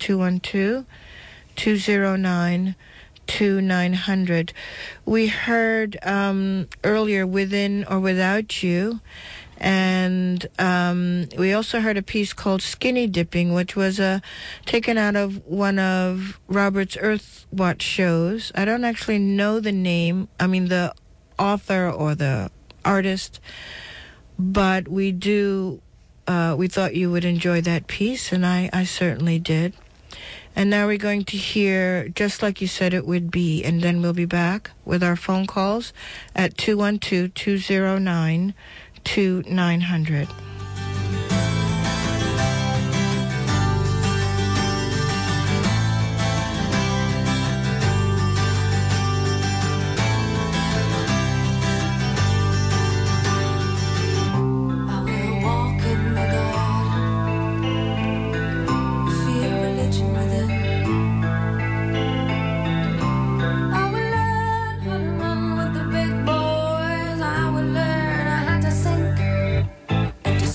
212-209-2900. We heard earlier Within or Without You, and we also heard a piece called Skinny Dipping, which was taken out of one of Robert's Earthwatch shows. I don't actually know the name, the author or the artist, but we thought you would enjoy that piece, and I certainly did. And now we're going to hear Just Like You Said It Would Be, and then we'll be back with our phone calls at 212-209-2900. To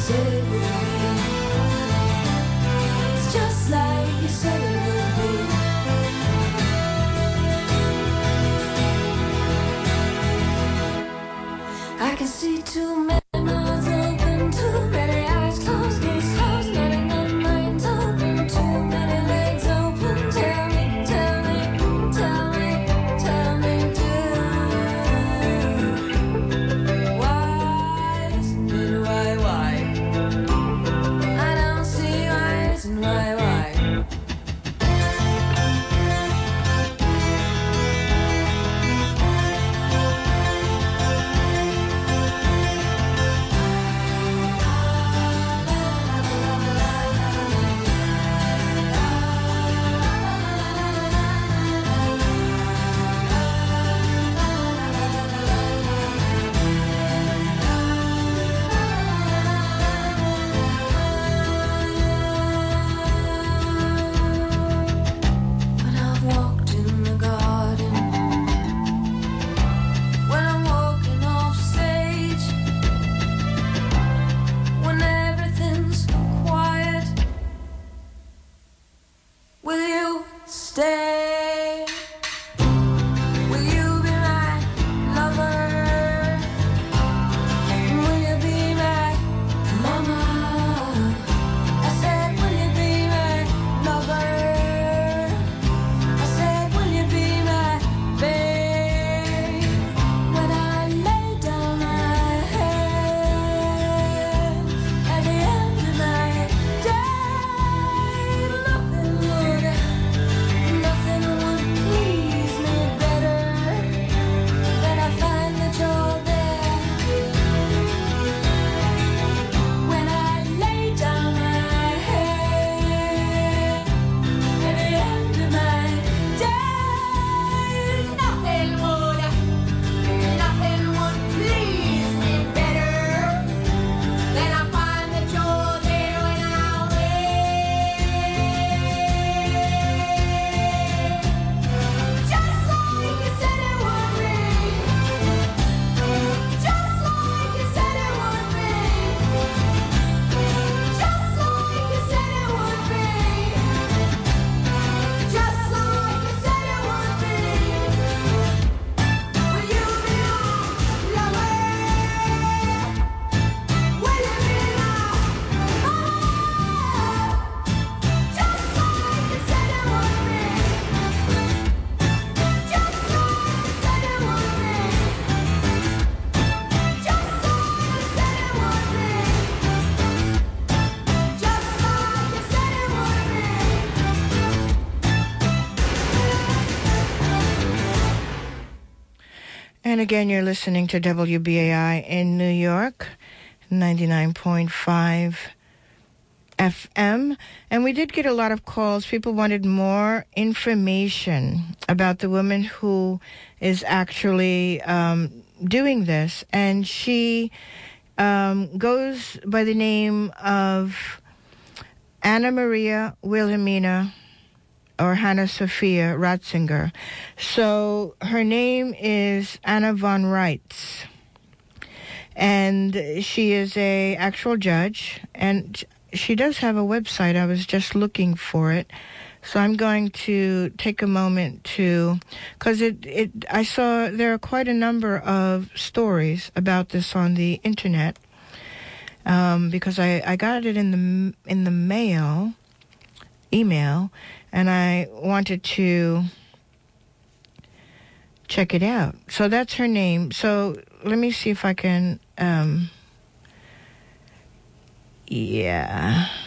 said it would be. It's just like you said it would be. I can see too many mouths open, too many eyes closed, gates closed, not enough minds open, too many legs open. Tell me, tell me, tell me, tell me, do. Why isn't it why? I don't see why isn't why. When I've walked in the garden, when I'm walking off stage, when everything's quiet, will you stay? Will you be my lover? Will you be my mama? I said, will you be my lover? I said, will you be my babe? When I lay down my head at the end of my day, nothing would please me better than I find that you're there. When I lay down my head at the end of my day, nothing would please me better than I find that you're there when I'm just like you said it would be. Just like you said it would be. Just like you said it would be. Just like you said it would be. Will you be my lover? Will you be my mama? Just like you said it would be. Just like you said it would be. Just like you said it would be. Just like you said it would be. And again, you're listening to WBAI in New York, 99.5 FM. And we did get a lot of calls. People wanted more information about the woman who is actually doing this. And she goes by the name of Anna Maria Wilhelmina or Hannah Sophia Ratzinger. So her name is Anna von Reitz. And she is a actual judge, and she does have a website. I was just looking for it. So I'm going to take a moment to, because I saw there are quite a number of stories about this on the internet, because I got it in the email, and I wanted to check it out. So that's her name. So let me see if I can, yeah,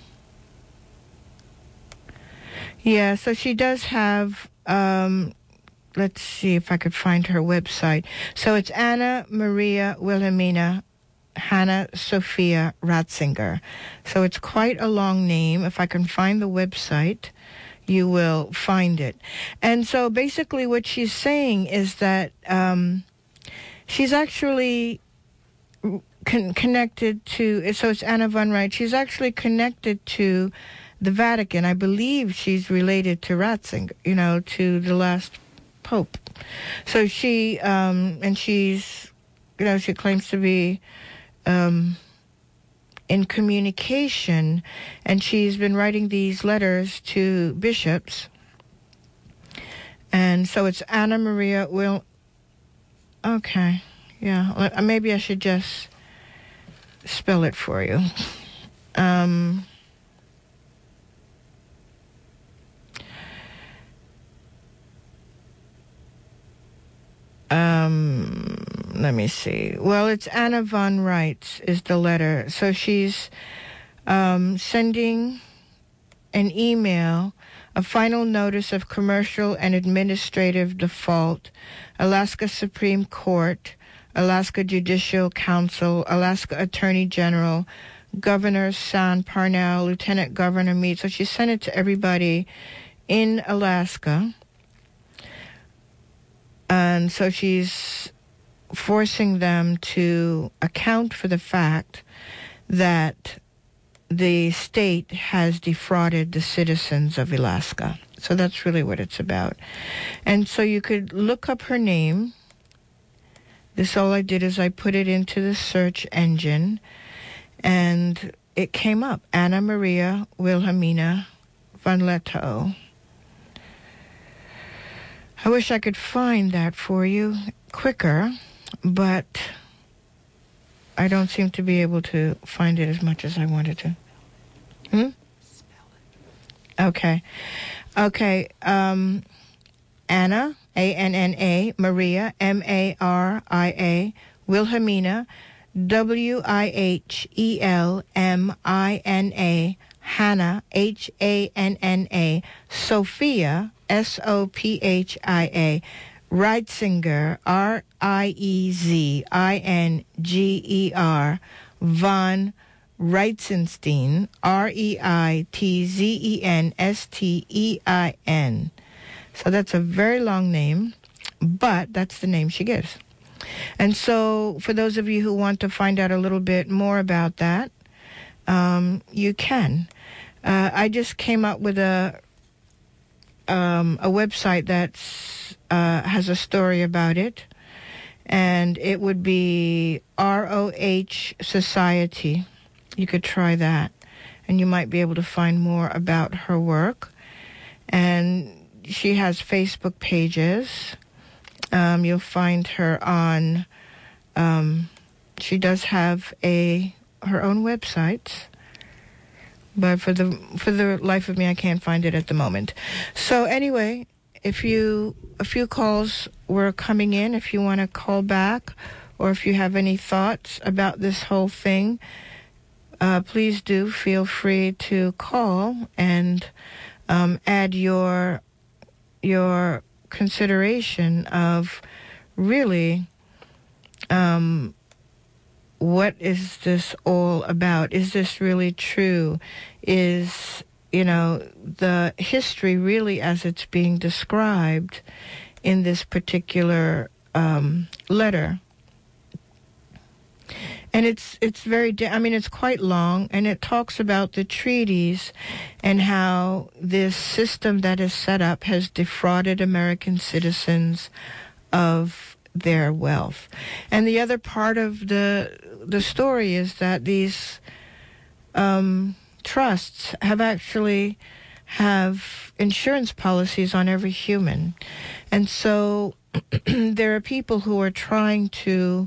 so she does have, let's see if I could find her website. So it's Anna Maria Wilhelmina Hannah Sophia Ratzinger. So it's quite a long name. If I can find the website, you will find it. And so basically what she's saying is that she's actually connected to, so it's Anna von Reitz, she's actually connected to the Vatican. I believe she's related to Ratzinger, to the last Pope. So she, and she's, she claims to be in communication, and she's been writing these letters to bishops. And so it's Anna Maria okay, yeah, maybe I should just spell it for you. Let me see. Well, it's Anna von Reitz is the letter. So she's sending an email, a final notice of commercial and administrative default, Alaska Supreme Court, Alaska Judicial Council, Alaska Attorney General, Governor San Parnell, Lieutenant Governor Meade. So she sent it to everybody in Alaska. And so she's forcing them to account for the fact that the state has defrauded the citizens of Alaska. So that's really what it's about. And so you could look up her name. This, all I did is I put it into the search engine, and it came up, Anna Maria Wilhelmina von Lettow. I wish I could find that for you quicker, but I don't seem to be able to find it as much as I wanted to. Spell it. Okay. Anna, A-N-N-A, Maria, M-A-R-I-A, Wilhelmina, W-I-H-E-L-M-I-N-A, Hannah, H-A-N-N-A, Sophia, S-O-P-H-I-A, Reitzinger, R-I-E-Z-I-N-G-E-R, von Reitzenstein, R-E-I-T-Z-E-N-S-T-E-I-N. So that's a very long name, but that's the name she gives. And so for those of you who want to find out a little bit more about that, you can. I just came up with a website that has a story about it, and it would be ROH Society. You could try that, and you might be able to find more about her work. And she has Facebook pages. You'll find her on. She does have her own website. But for the life of me, I can't find it at the moment. So anyway, a few calls were coming in. If you want to call back, or if you have any thoughts about this whole thing, please do feel free to call and add your consideration of really what is this all about? Is this really true? Is, the history really as it's being described in this particular letter? And it's very, it's quite long, and it talks about the treaties and how this system that is set up has defrauded American citizens of their wealth. And the other part of the story is that these trusts have insurance policies on every human. And so there are people who are trying to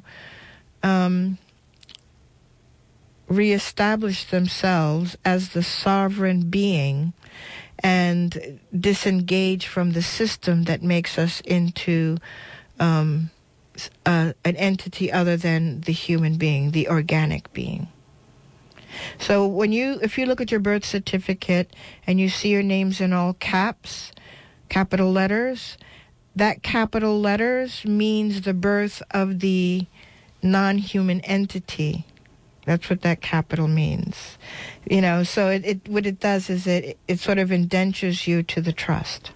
reestablish themselves as the sovereign being and disengage from the system that makes us into an entity other than the human being, the organic being. So if you look at your birth certificate and you see your names in all caps, capital letters, that capital letters means the birth of the non-human entity. That's what that capital means. So it what it does is it sort of indentures you to the trust.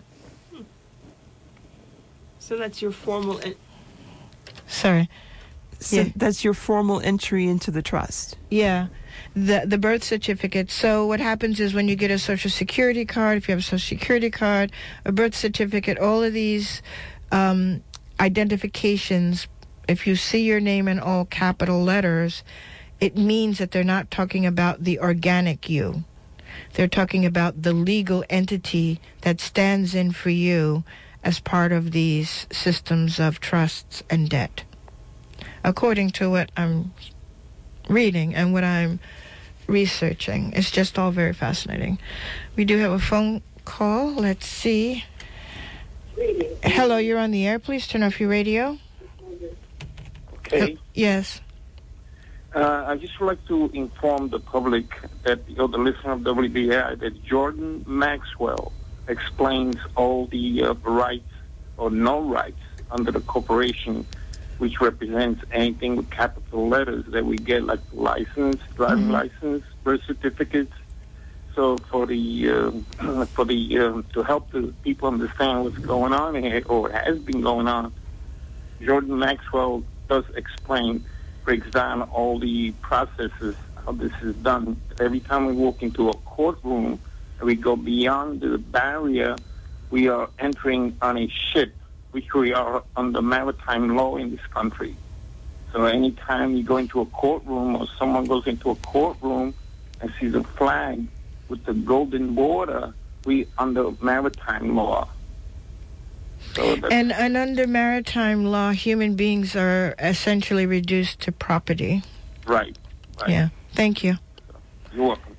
So that's your formal... Sorry. So that's your formal entry into the trust. Yeah. The birth certificate. So what happens is when you get a Social Security card, if you have a Social Security card, a birth certificate, all of these identifications, if you see your name in all capital letters, it means that they're not talking about the organic you. They're talking about the legal entity that stands in for you as part of these systems of trusts and debt. According to what I'm reading and what I'm researching, it's just all very fascinating. We do have a phone call. Let's see. Hello, you're on the air. Please turn off your radio. Okay. Yes. I just would like to inform the public that, the listener of WBI, that Jordan Maxwell explains all the rights or no rights under the corporation, which represents anything with capital letters that we get, like license, driving license, birth certificates. So for the to help the people understand what's going on here, or has been going on, Jordan Maxwell does explain, breaks down all the processes, how this is done. Every time we walk into a courtroom and we go beyond the barrier, we are entering on a ship, which we are under maritime law in this country. So anytime you go into a courtroom or someone goes into a courtroom and sees a flag with the golden border, we under maritime law. So And under maritime law, human beings are essentially reduced to property. Right. Yeah. Thank you. You're welcome.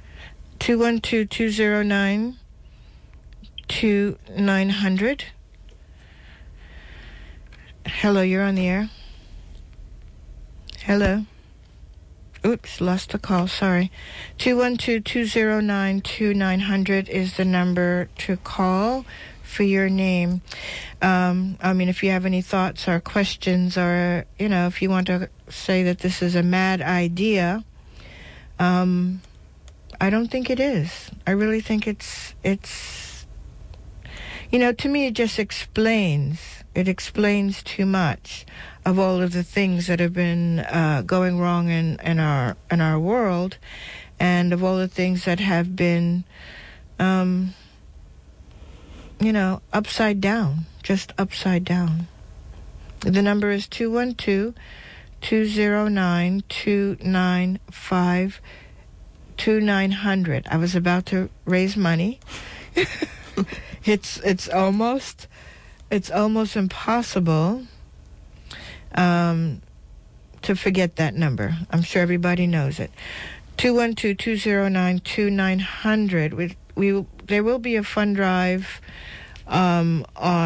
212-209-2900. Hello, you're on the air. Hello. Oops, lost the call. Sorry. 212-209-2900 is the number to call for your name. If you have any thoughts or questions, or, if you want to say that this is a mad idea, I don't think it is. I really think it's to me it just explains. It explains too much of all of the things that have been going wrong in our world, and of all the things that have been, upside down, just upside down. The number is 212-209-2900. I was about to raise money. It's almost impossible to forget that number. I'm sure everybody knows it. 212-209-2900. There will be a fund drive on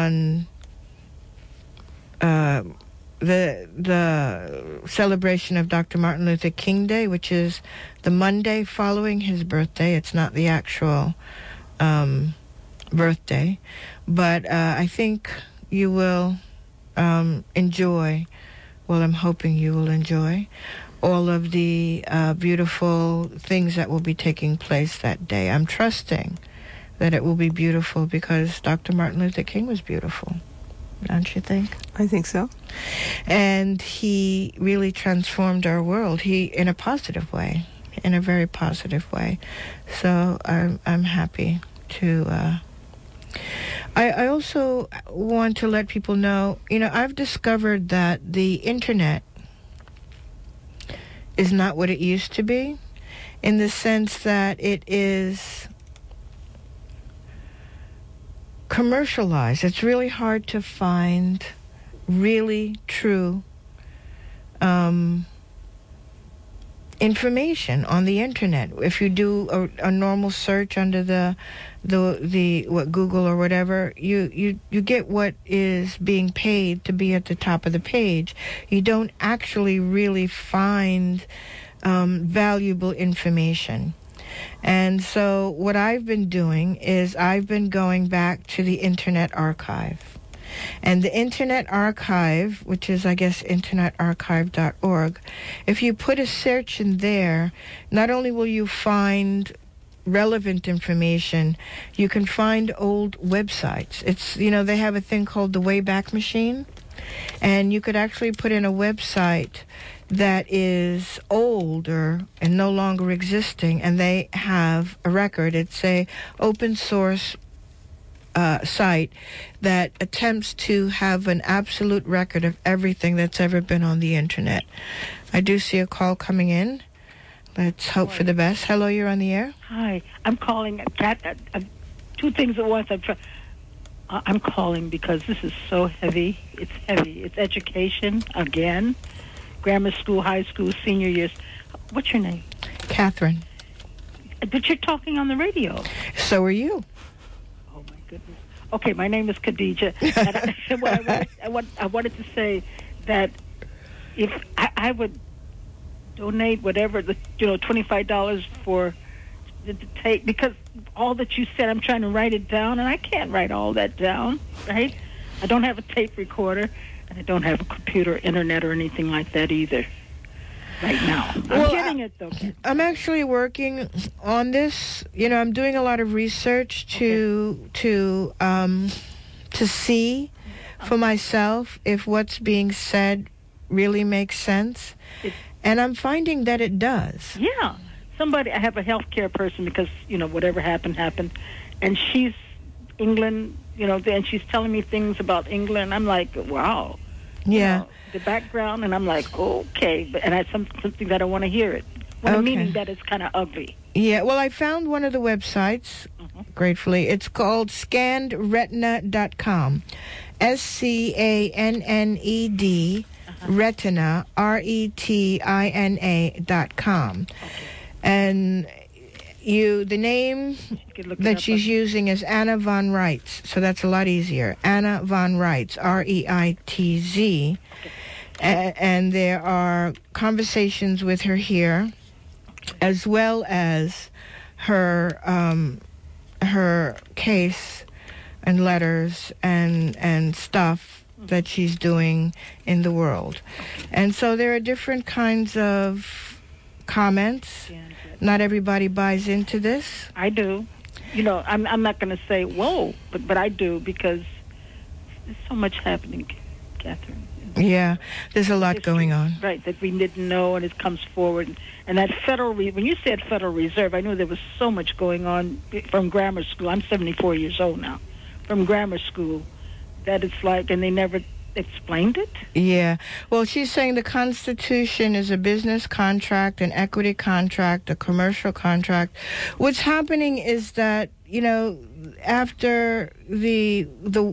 the celebration of Dr. Martin Luther King Day, which is the Monday following his birthday. It's not the actual birthday, but I think you will enjoy, I'm hoping you will enjoy all of the beautiful things that will be taking place that day. I'm trusting that it will be beautiful because Dr. Martin Luther King was beautiful, don't you think? I think so. And he really transformed our world, in a positive way, in a very positive way. So I'm happy to... I also want to let people know, I've discovered that the internet is not what it used to be, in the sense that it is commercialized. It's really hard to find really true information on the internet. If you do a normal search under the Google or whatever, you get what is being paid to be at the top of the page. You don't actually really find valuable information. And so what I've been doing is I've been going back to the Internet Archive. And the Internet Archive, which is, I guess, internetarchive.org, if you put a search in there, not only will you find relevant information, you can find old websites. It's, they have a thing called the Wayback Machine, and you could actually put in a website that is older and no longer existing, and they have a record. It's a open source site that attempts to have an absolute record of everything that's ever been on the internet. I do see a call coming in. Let's hope for the best. Hello, you're on the air. Hi, I'm calling. Two things at once. I'm calling because this is so heavy. It's heavy. It's education again. Grammar school, high school, senior years. What's your name? Catherine. But you're talking on the radio. So are you. Oh my goodness. Okay, my name is Khadija. And I wanted to say that if I would donate whatever $25 for the tape, because all that you said, I'm trying to write it down, and I can't write all that down, right? I don't have a tape recorder, and I don't have a computer, internet, or anything like that either right now. I'm getting it, though. I'm actually working on this. I'm doing a lot of research to see for myself if what's being said really makes sense. And I'm finding that it does. Yeah. I have a healthcare person because, whatever happened. And she's England, and she's telling me things about England. I'm like, wow. Yeah. The background, and I'm like, okay. And I something that I want to hear it. Meaning that it's kind of ugly. Yeah, well, I found one of the websites, gratefully. It's called scannedretina.com. SCANNED, retina, RETINA.com. And the name that she's using is Anna Von Reitz, so that's a lot easier. Anna Von Reitz, REITZ. And there are conversations with her here, as well as her case and letters and stuff that she's doing in the world. And so there are different kinds of comments. Not everybody buys into this. I do. I'm not going to say, whoa, but I do, because there's so much happening, Catherine. Yeah, there's a lot going on. Right, that we didn't know, and it comes forward. And that when you said Federal Reserve, I knew there was so much going on from grammar school. I'm 74 years old now. From grammar school, that it's like, and they never explained it? Yeah. Well, she's saying the Constitution is a business contract, an equity contract, a commercial contract. What's happening is that, after the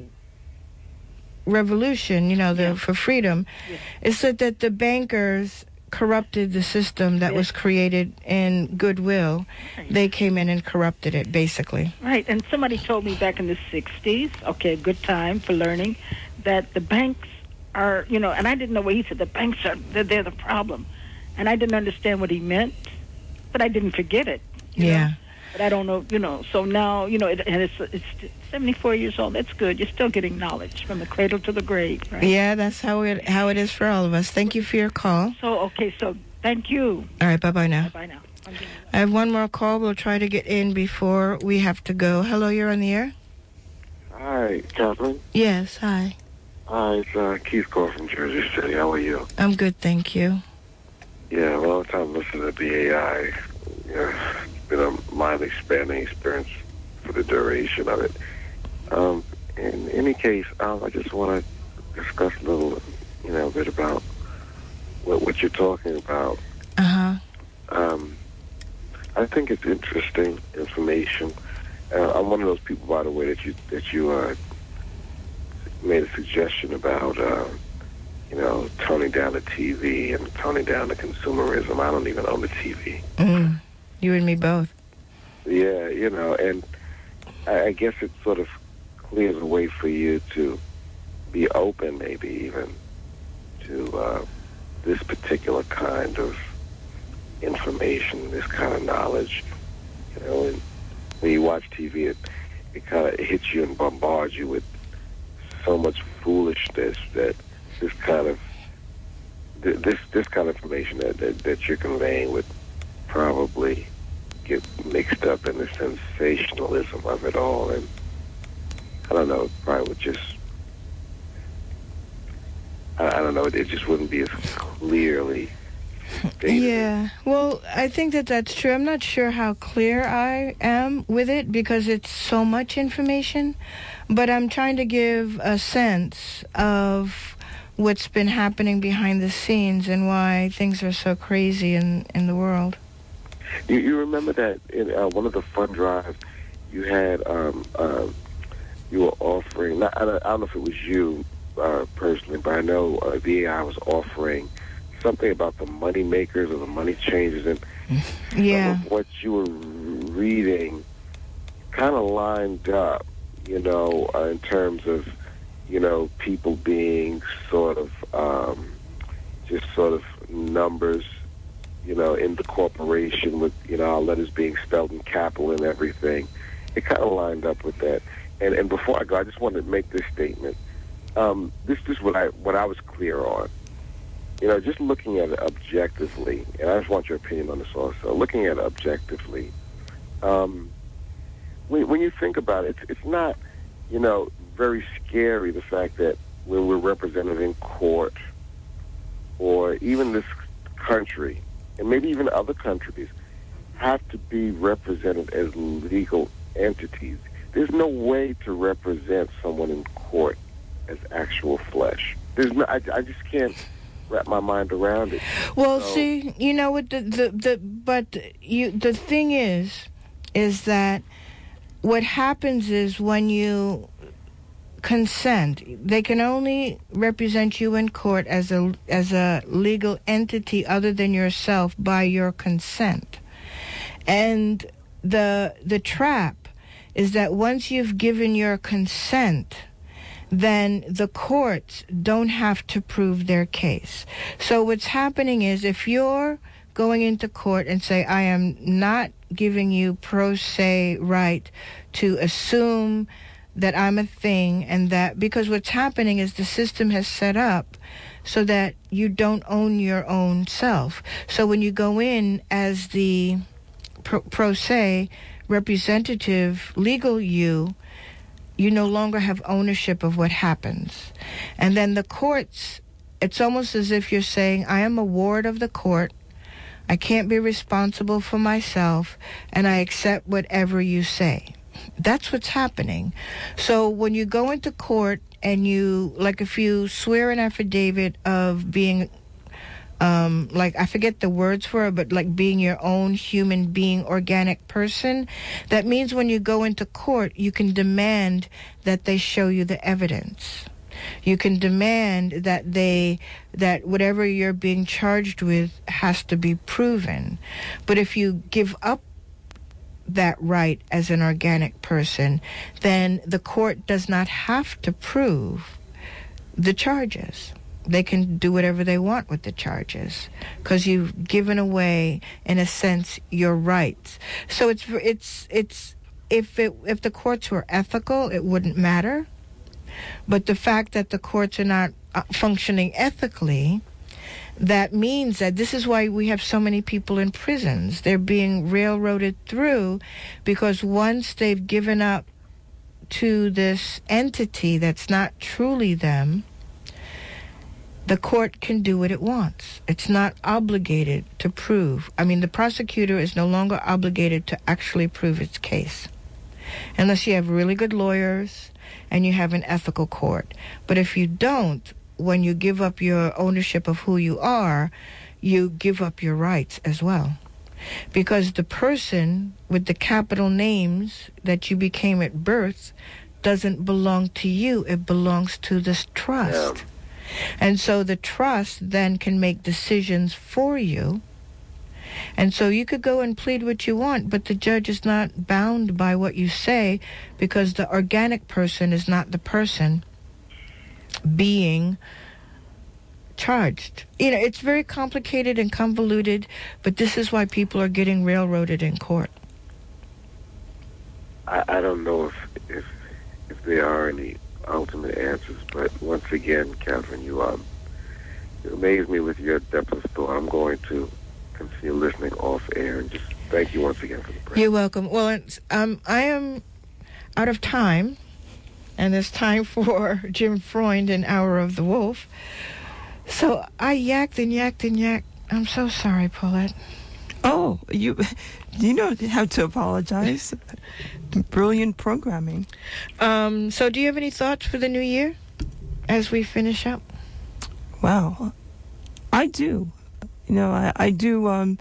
revolution, for freedom, is that the bankers corrupted the system that was created in goodwill. They came in and corrupted it, basically. Right, and somebody told me back in the 60s, okay, a good time for learning, that the banks are, and I didn't know what he said, the banks they're the problem. And I didn't understand what he meant, but I didn't forget it. You know? But I don't know, so now, and it's 74 years old. That's good. You're still getting knowledge from the cradle to the grave, right? Yeah, that's how it is for all of us. Thank you for your call. So thank you. All right, bye-bye now. Bye-bye now. I have one more call. We'll try to get in before we have to go. Hello, you're on the air? Hi, Catherine. Yes, hi. Hi, it's Keith Cole from Jersey City. How are you? I'm good, thank you. Yeah, long time listening to BAI. It's been a mind-expanding experience for the duration of it. In any case, I just want to discuss a little, bit about what you're talking about. I think it's interesting information. I'm one of those people, by the way, that you made a suggestion about, toning down the TV and toning down the consumerism. I don't even own the TV. You and me both. Yeah, and I guess it sort of clears a way for you to be open, maybe even, to this particular kind of information, this kind of knowledge. And when you watch TV, it kind of hits you and bombards you with so much foolishness that this kind of information that you're conveying would probably get mixed up in the sensationalism of it all, and I don't know, probably would just, I don't know, it just wouldn't be as clearly stated. Yeah, well, I think that's true. I'm not sure how clear I am with it because it's so much information, but I'm trying to give a sense of what's been happening behind the scenes and why things are so crazy in the world. You remember that in one of the fund drives you had you were offering. I don't know if it was you personally, but I know VAI was offering something about the money makers or the money changers, and Yeah. some of what you were reading kind of lined up, in terms of, people being sort of just sort of numbers, in the corporation with, our letters being spelled in capital and everything. It kind of lined up with that. And before I go, I just wanted to make this statement. This is what I was clear on. Just looking at it objectively, and I just want your opinion on this also. Looking at it objectively, when you think about it, it's not, very scary, the fact that when we're represented in court, or even this country, and maybe even other countries, have to be represented as legal entities. There's no way to represent someone in court as actual flesh. There's no. I just can't wrap my mind around it. Well, So- see, you know what the thing is that what happens is when you consent, they can only represent you in court as a legal entity other than yourself by your consent. And the trap is that once you've given your consent, then the courts don't have to prove their case. So what's happening is, if you're going into court and say, I am not giving you pro se right to assume that I'm a thing, and that, because what's happening is the system has set up so that you don't own your own self. So when you go in as the pro se representative legal you no longer have ownership of what happens. And then the courts, it's almost as if you're saying, I am a ward of the court, I can't be responsible for myself, and I accept whatever you say. That's what's happening. So when you go into court and if you swear an affidavit of being, I forget the words for it, but like being your own human being, organic person, that means when you go into court, you can demand that they show you the evidence. You can demand that whatever you're being charged with has to be proven. But if you give up that right as an organic person, then the court does not have to prove the charges. They can do whatever they want with the charges because you've given away, in a sense, your rights. So it's if the courts were ethical, it wouldn't matter. But the fact that the courts are not functioning ethically, that means that this is why we have so many people in prisons. They're being railroaded through because once they've given up to this entity that's not truly them, the court can do what it wants. It's not obligated to prove. I mean, the prosecutor is no longer obligated to actually prove its case, unless you have really good lawyers and you have an ethical court. But if you don't, when you give up your ownership of who you are, you give up your rights as well. Because the person with the capital names that you became at birth doesn't belong to you. It belongs to this trust. Yeah. And so the trust then can make decisions for you. And so you could go and plead what you want, but the judge is not bound by what you say because the organic person is not the person being charged. It's very complicated and convoluted, but this is why people are getting railroaded in court. I don't know if there are any ultimate answers, but once again, Catherine, you amaze me with your depth of thought. I'm going to continue listening off air, and just thank you once again for the break. You're welcome. Well, I am out of time, and it's time for Jim Freund and Hour of the Wolf. So I yacked and yacked and yacked. I'm so sorry, Paulette. Oh, you don't have to apologize. Brilliant programming. So do you have any thoughts for the new year as we finish up? Wow. I do. I do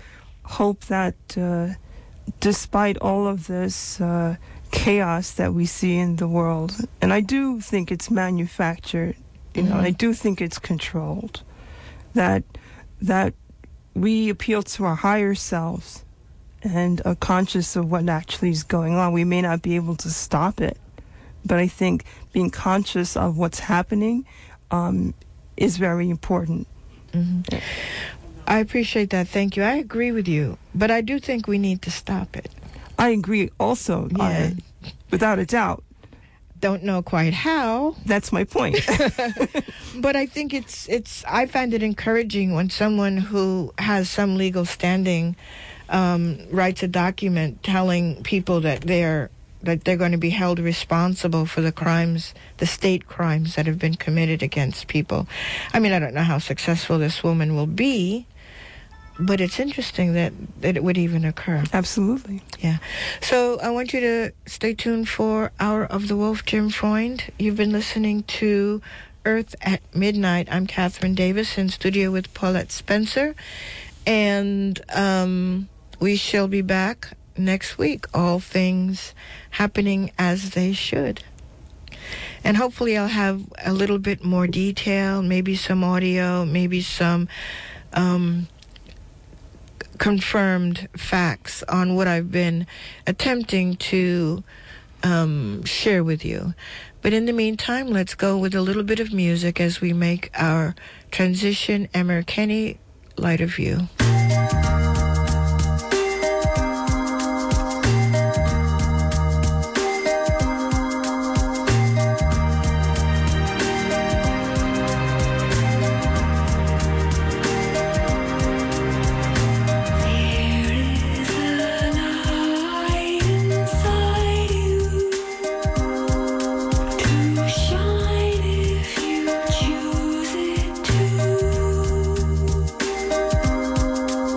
hope that despite all of this chaos that we see in the world, and I do think it's manufactured, I do think it's controlled, that we appeal to our higher selves and are conscious of what actually is going on. We may not be able to stop it, but I think being conscious of what's happening is very important. Mm-hmm. I appreciate that. Thank you. I agree with you, but I do think we need to stop it. I agree also, Yeah. without a doubt. Don't know quite how. That's my point. But I think I find it encouraging when someone who has some legal standing writes a document telling people that they're going to be held responsible for the crimes, the state crimes that have been committed against people. I mean, I don't know how successful this woman will be, but it's interesting that it would even occur. Absolutely. Yeah. So I want you to stay tuned for Hour of the Wolf, Jim Freund. You've been listening to Earth at Midnight. I'm Catherine Davis in studio with Paulette Spencer. And we shall be back next week. All things happening as they should. And hopefully I'll have a little bit more detail, maybe some audio, maybe some confirmed facts on what I've been attempting to share with you. But in the meantime, let's go with a little bit of music as we make our transition. Emmer Kenny, Light of You. Choose it to.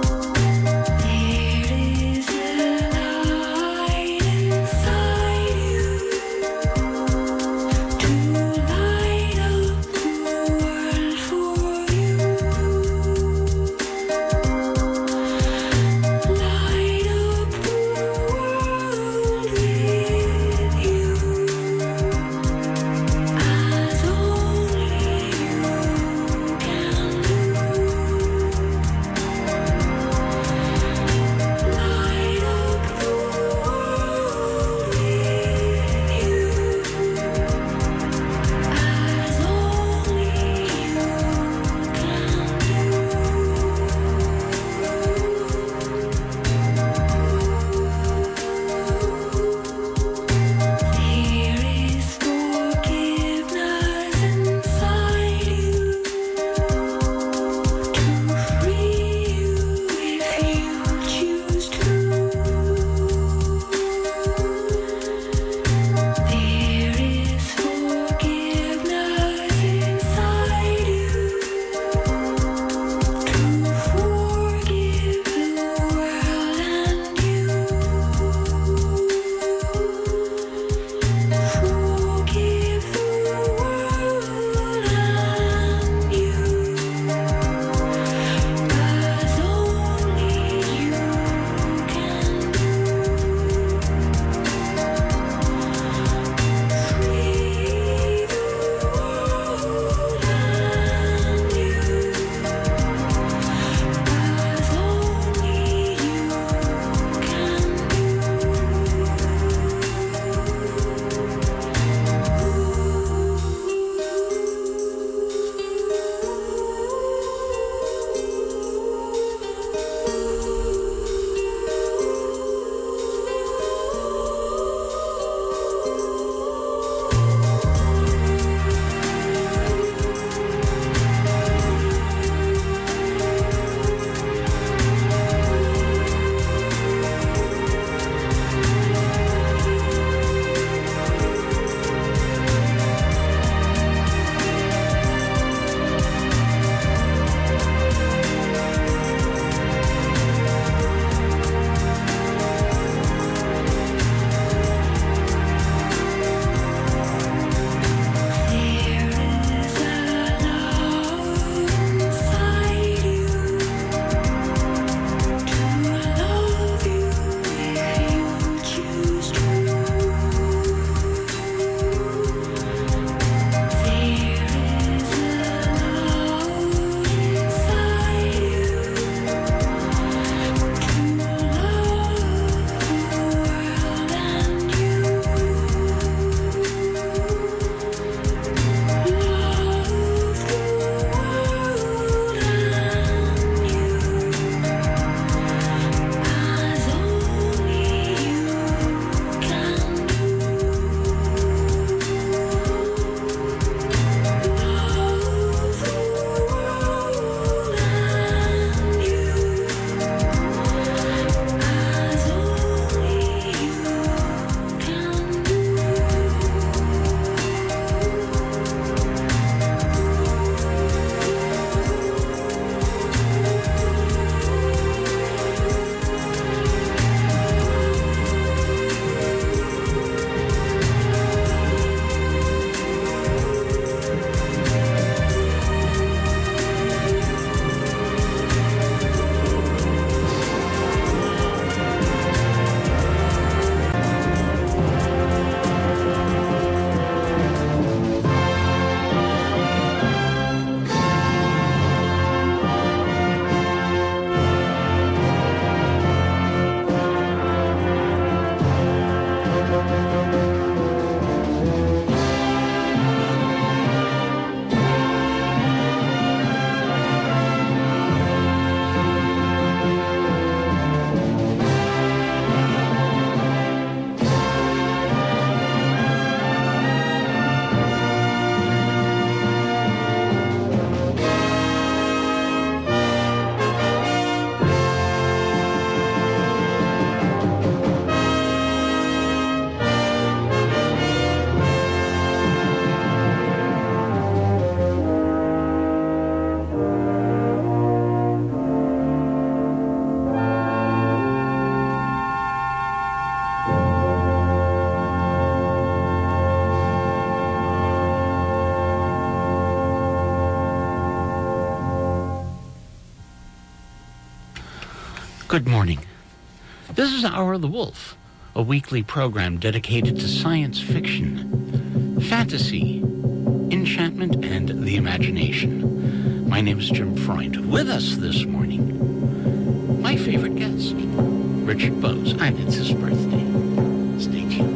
Good morning. This is Hour of the Wolf, a weekly program dedicated to science fiction, fantasy, enchantment, and the imagination. My name is Jim Freund. With us this morning, my favorite guest, Richard Bose, and it's his birthday. Stay tuned.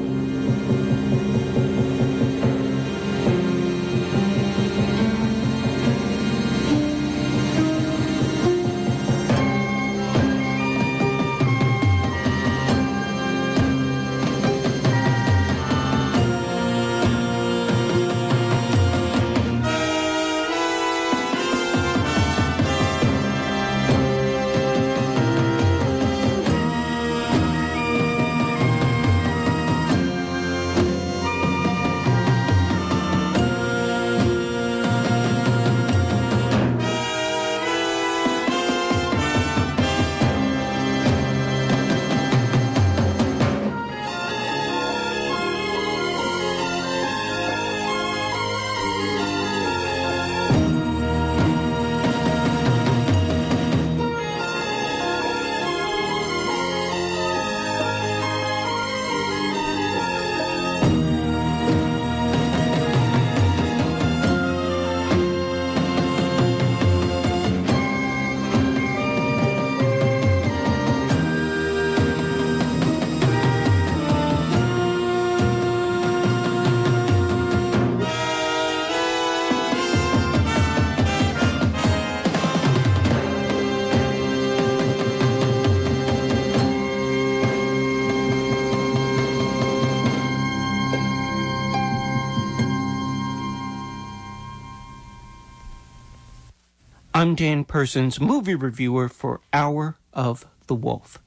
I'm Dan Persons, movie reviewer for Hour of the Wolf.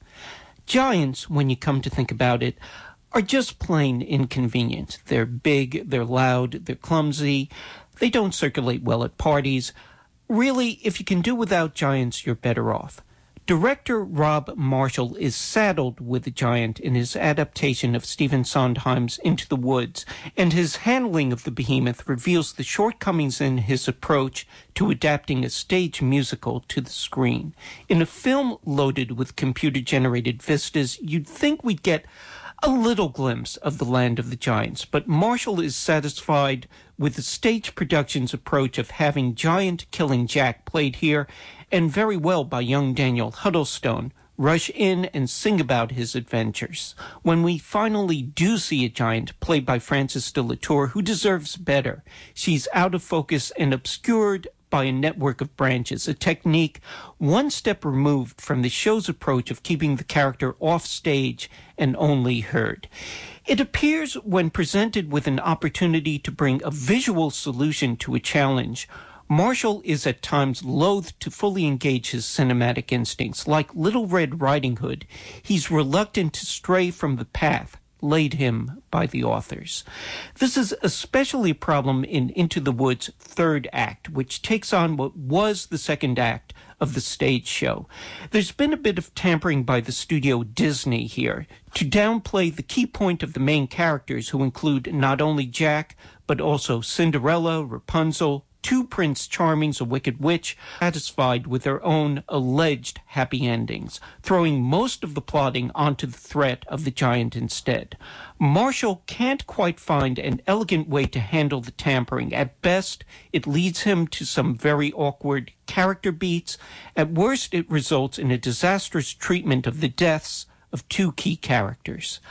Giants, when you come to think about it, are just plain inconvenient. They're big, they're loud, they're clumsy, they don't circulate well at parties. Really, if you can do without giants, you're better off. Director Rob Marshall is saddled with a giant in his adaptation of Stephen Sondheim's Into the Woods, and his handling of the behemoth reveals the shortcomings in his approach to adapting a stage musical to the screen. In a film loaded with computer-generated vistas, you'd think we'd get a little glimpse of the land of the giants, but Marshall is satisfied with the stage production's approach of having Giant Killing Jack played here, and very well by young Daniel Huddlestone, rush in and sing about his adventures. When we finally do see a giant played by Frances de la Tour, who deserves better, she's out of focus and obscured by a network of branches, a technique one step removed from the show's approach of keeping the character off stage and only heard. It appears when presented with an opportunity to bring a visual solution to a challenge, Marshall is at times loath to fully engage his cinematic instincts. Like Little Red Riding Hood, he's reluctant to stray from the path laid him by the authors. This is especially a problem in Into the Woods' third act, which takes on what was the second act of the stage show. There's been a bit of tampering by the studio Disney here to downplay the key point of the main characters, who include not only Jack, but also Cinderella, Rapunzel, two Prince Charmings, a Wicked Witch, satisfied with their own alleged happy endings, throwing most of the plotting onto the threat of the giant instead. Marshall can't quite find an elegant way to handle the tampering. At best, it leads him to some very awkward character beats. At worst, it results in a disastrous treatment of the deaths of two key characters.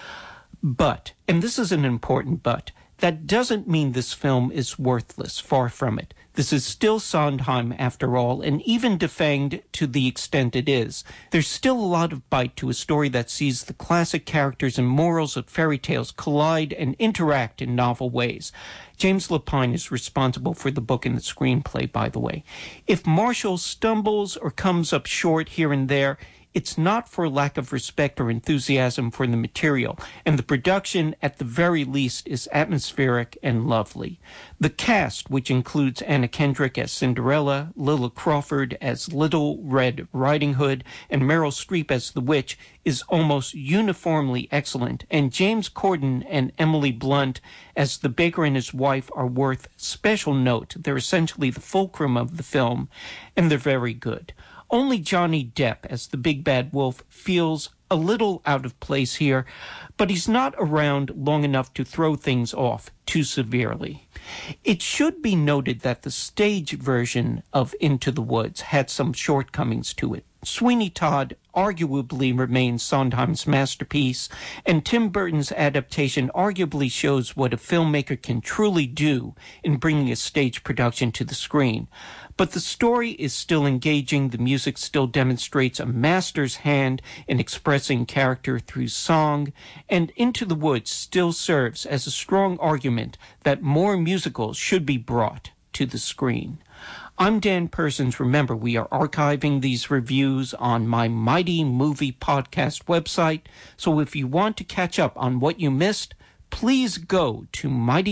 But, and this is an important but, that doesn't mean this film is worthless, far from it. This is still Sondheim, after all, and even defanged to the extent it is. There's still a lot of bite to a story that sees the classic characters and morals of fairy tales collide and interact in novel ways. James Lapine is responsible for the book and the screenplay, by the way. If Marshall stumbles or comes up short here and there, it's not for lack of respect or enthusiasm for the material, and the production, at the very least, is atmospheric and lovely. The cast, which includes Anna Kendrick as Cinderella, Lilla Crawford as Little Red Riding Hood, and Meryl Streep as the Witch, is almost uniformly excellent, and James Corden and Emily Blunt as the baker and his wife are worth special note. They're essentially the fulcrum of the film, and they're very good. Only Johnny Depp as the big bad wolf feels a little out of place here, but he's not around long enough to throw things off too severely. It should be noted that the stage version of Into the Woods had some shortcomings to it. Sweeney Todd arguably remains Sondheim's masterpiece, and Tim Burton's adaptation arguably shows what a filmmaker can truly do in bringing a stage production to the screen. But the story is still engaging, the music still demonstrates a master's hand in expressing character through song, and Into the Woods still serves as a strong argument that more musicals should be brought to the screen. I'm Dan Persons. Remember, we are archiving these reviews on my Mighty Movie Podcast website, so if you want to catch up on what you missed, please go to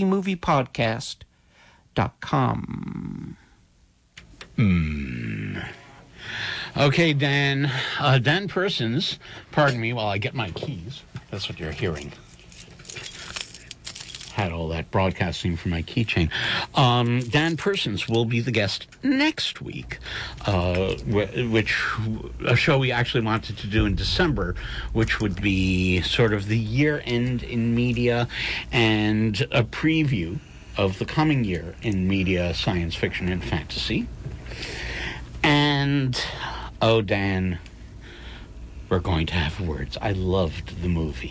mightymoviepodcast.com. Okay, Dan. Dan Persons, pardon me while I get my keys. That's what you're hearing. Had all that broadcasting from my keychain. Dan Persons will be the guest next week, which a show we actually wanted to do in December, which would be sort of the year-end in media and a preview of the coming year in media, science fiction, and fantasy. And, oh, Dan, we're going to have words. I loved the movie.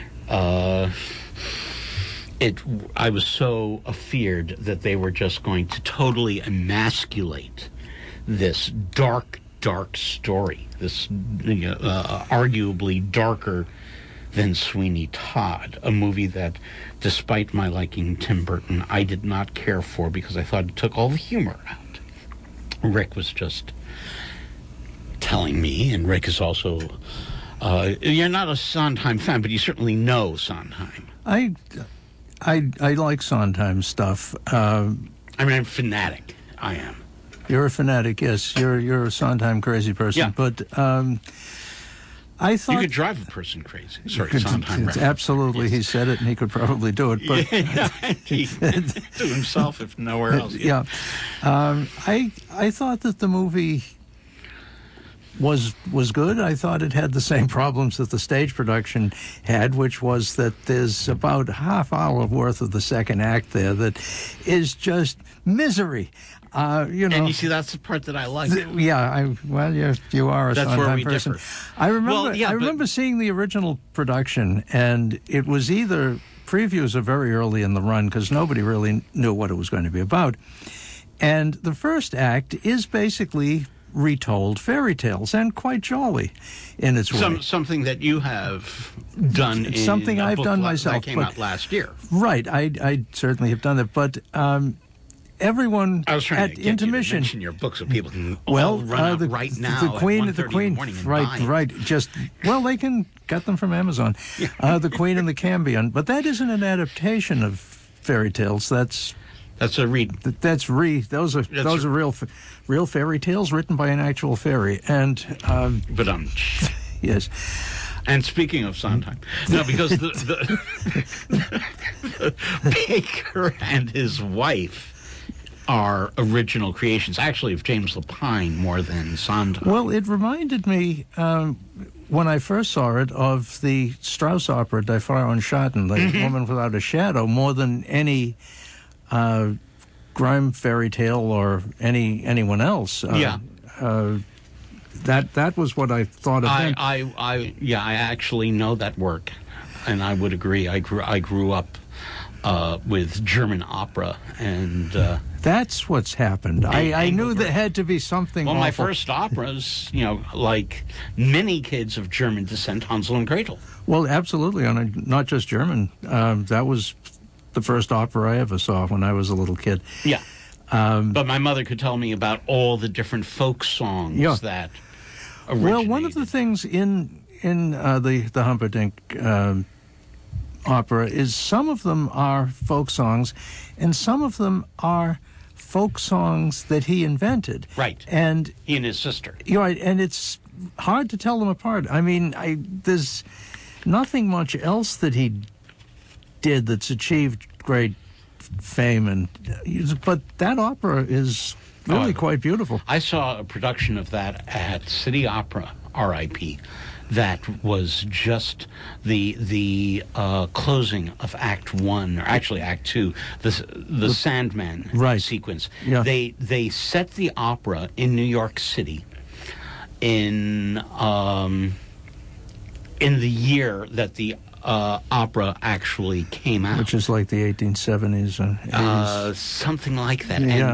I was so afeared that they were just going to totally emasculate this dark, dark story, this arguably darker than Sweeney Todd, a movie that, despite my liking Tim Burton, I did not care for because I thought it took all the humor out. Rick was just telling me, and Rick is also, you're not a Sondheim fan, but you certainly know Sondheim. I like Sondheim stuff. I mean, I'm a fanatic. I am. You're a fanatic, yes. You're a Sondheim crazy person. Yeah. But I thought you could drive a person crazy. Sorry, Sondheim. Absolutely, yes. He said it, and he could probably do it. But he to himself, if nowhere else. Yeah. I thought that the movie was good. I thought it had the same problems that the stage production had, which was that there's about a half hour worth of the second act there that is just misery. And you see, that's the part that I like. You are a that's Sondheim where we person. differ. I remember seeing the original production, and it was either previews are very early in the run because nobody really knew what it was going to be about. And the first act is basically retold fairy tales, and quite jolly in its way. Something that you have done in something I've done myself. That came out last year. Right, I certainly have done that, but everyone I was trying at to get intermission. You to mention your book so people can run out right now. The Queen, at 1:30 in the morning and buy it. right. Just they can get them from Amazon. Yeah. The Queen and the Cambion, but that isn't an adaptation of fairy tales. That's a read. Those are real fairy tales written by an actual fairy. And yes. And speaking of Sondheim, no, because the Baker and his wife are original creations, actually, of James Lapine more than Sondheim. Well, it reminded me, when I first saw it, of the Strauss opera, Die Frau und Schatten, The Woman Without a Shadow, more than any Grimm fairy tale or anyone else. That was what I thought of him. I actually know that work, and I would agree. I grew up with German opera, and that's what's happened. I knew there had to be something. Well, awful. my first operas, like many kids of German descent, Hansel and Gretel. Well, absolutely, not just German. That was the first opera I ever saw when I was a little kid. Yeah. But my mother could tell me about all the different folk songs that originated. Well, one of the things in the Humperdinck opera is some of them are folk songs, and some of them are folk songs that he invented. Right. And he and his sister. You're right, and it's hard to tell them apart. I mean, there's nothing much else that he did that's achieved great fame, but that opera is really quite beautiful. I saw a production of that at City Opera, R.I.P., that was just the closing of Act 1, or actually Act 2, the Sandman sequence. Yeah. They set the opera in New York City in the year that the opera actually came out, which is like the 1870s and 80s. Something like that. Yeah.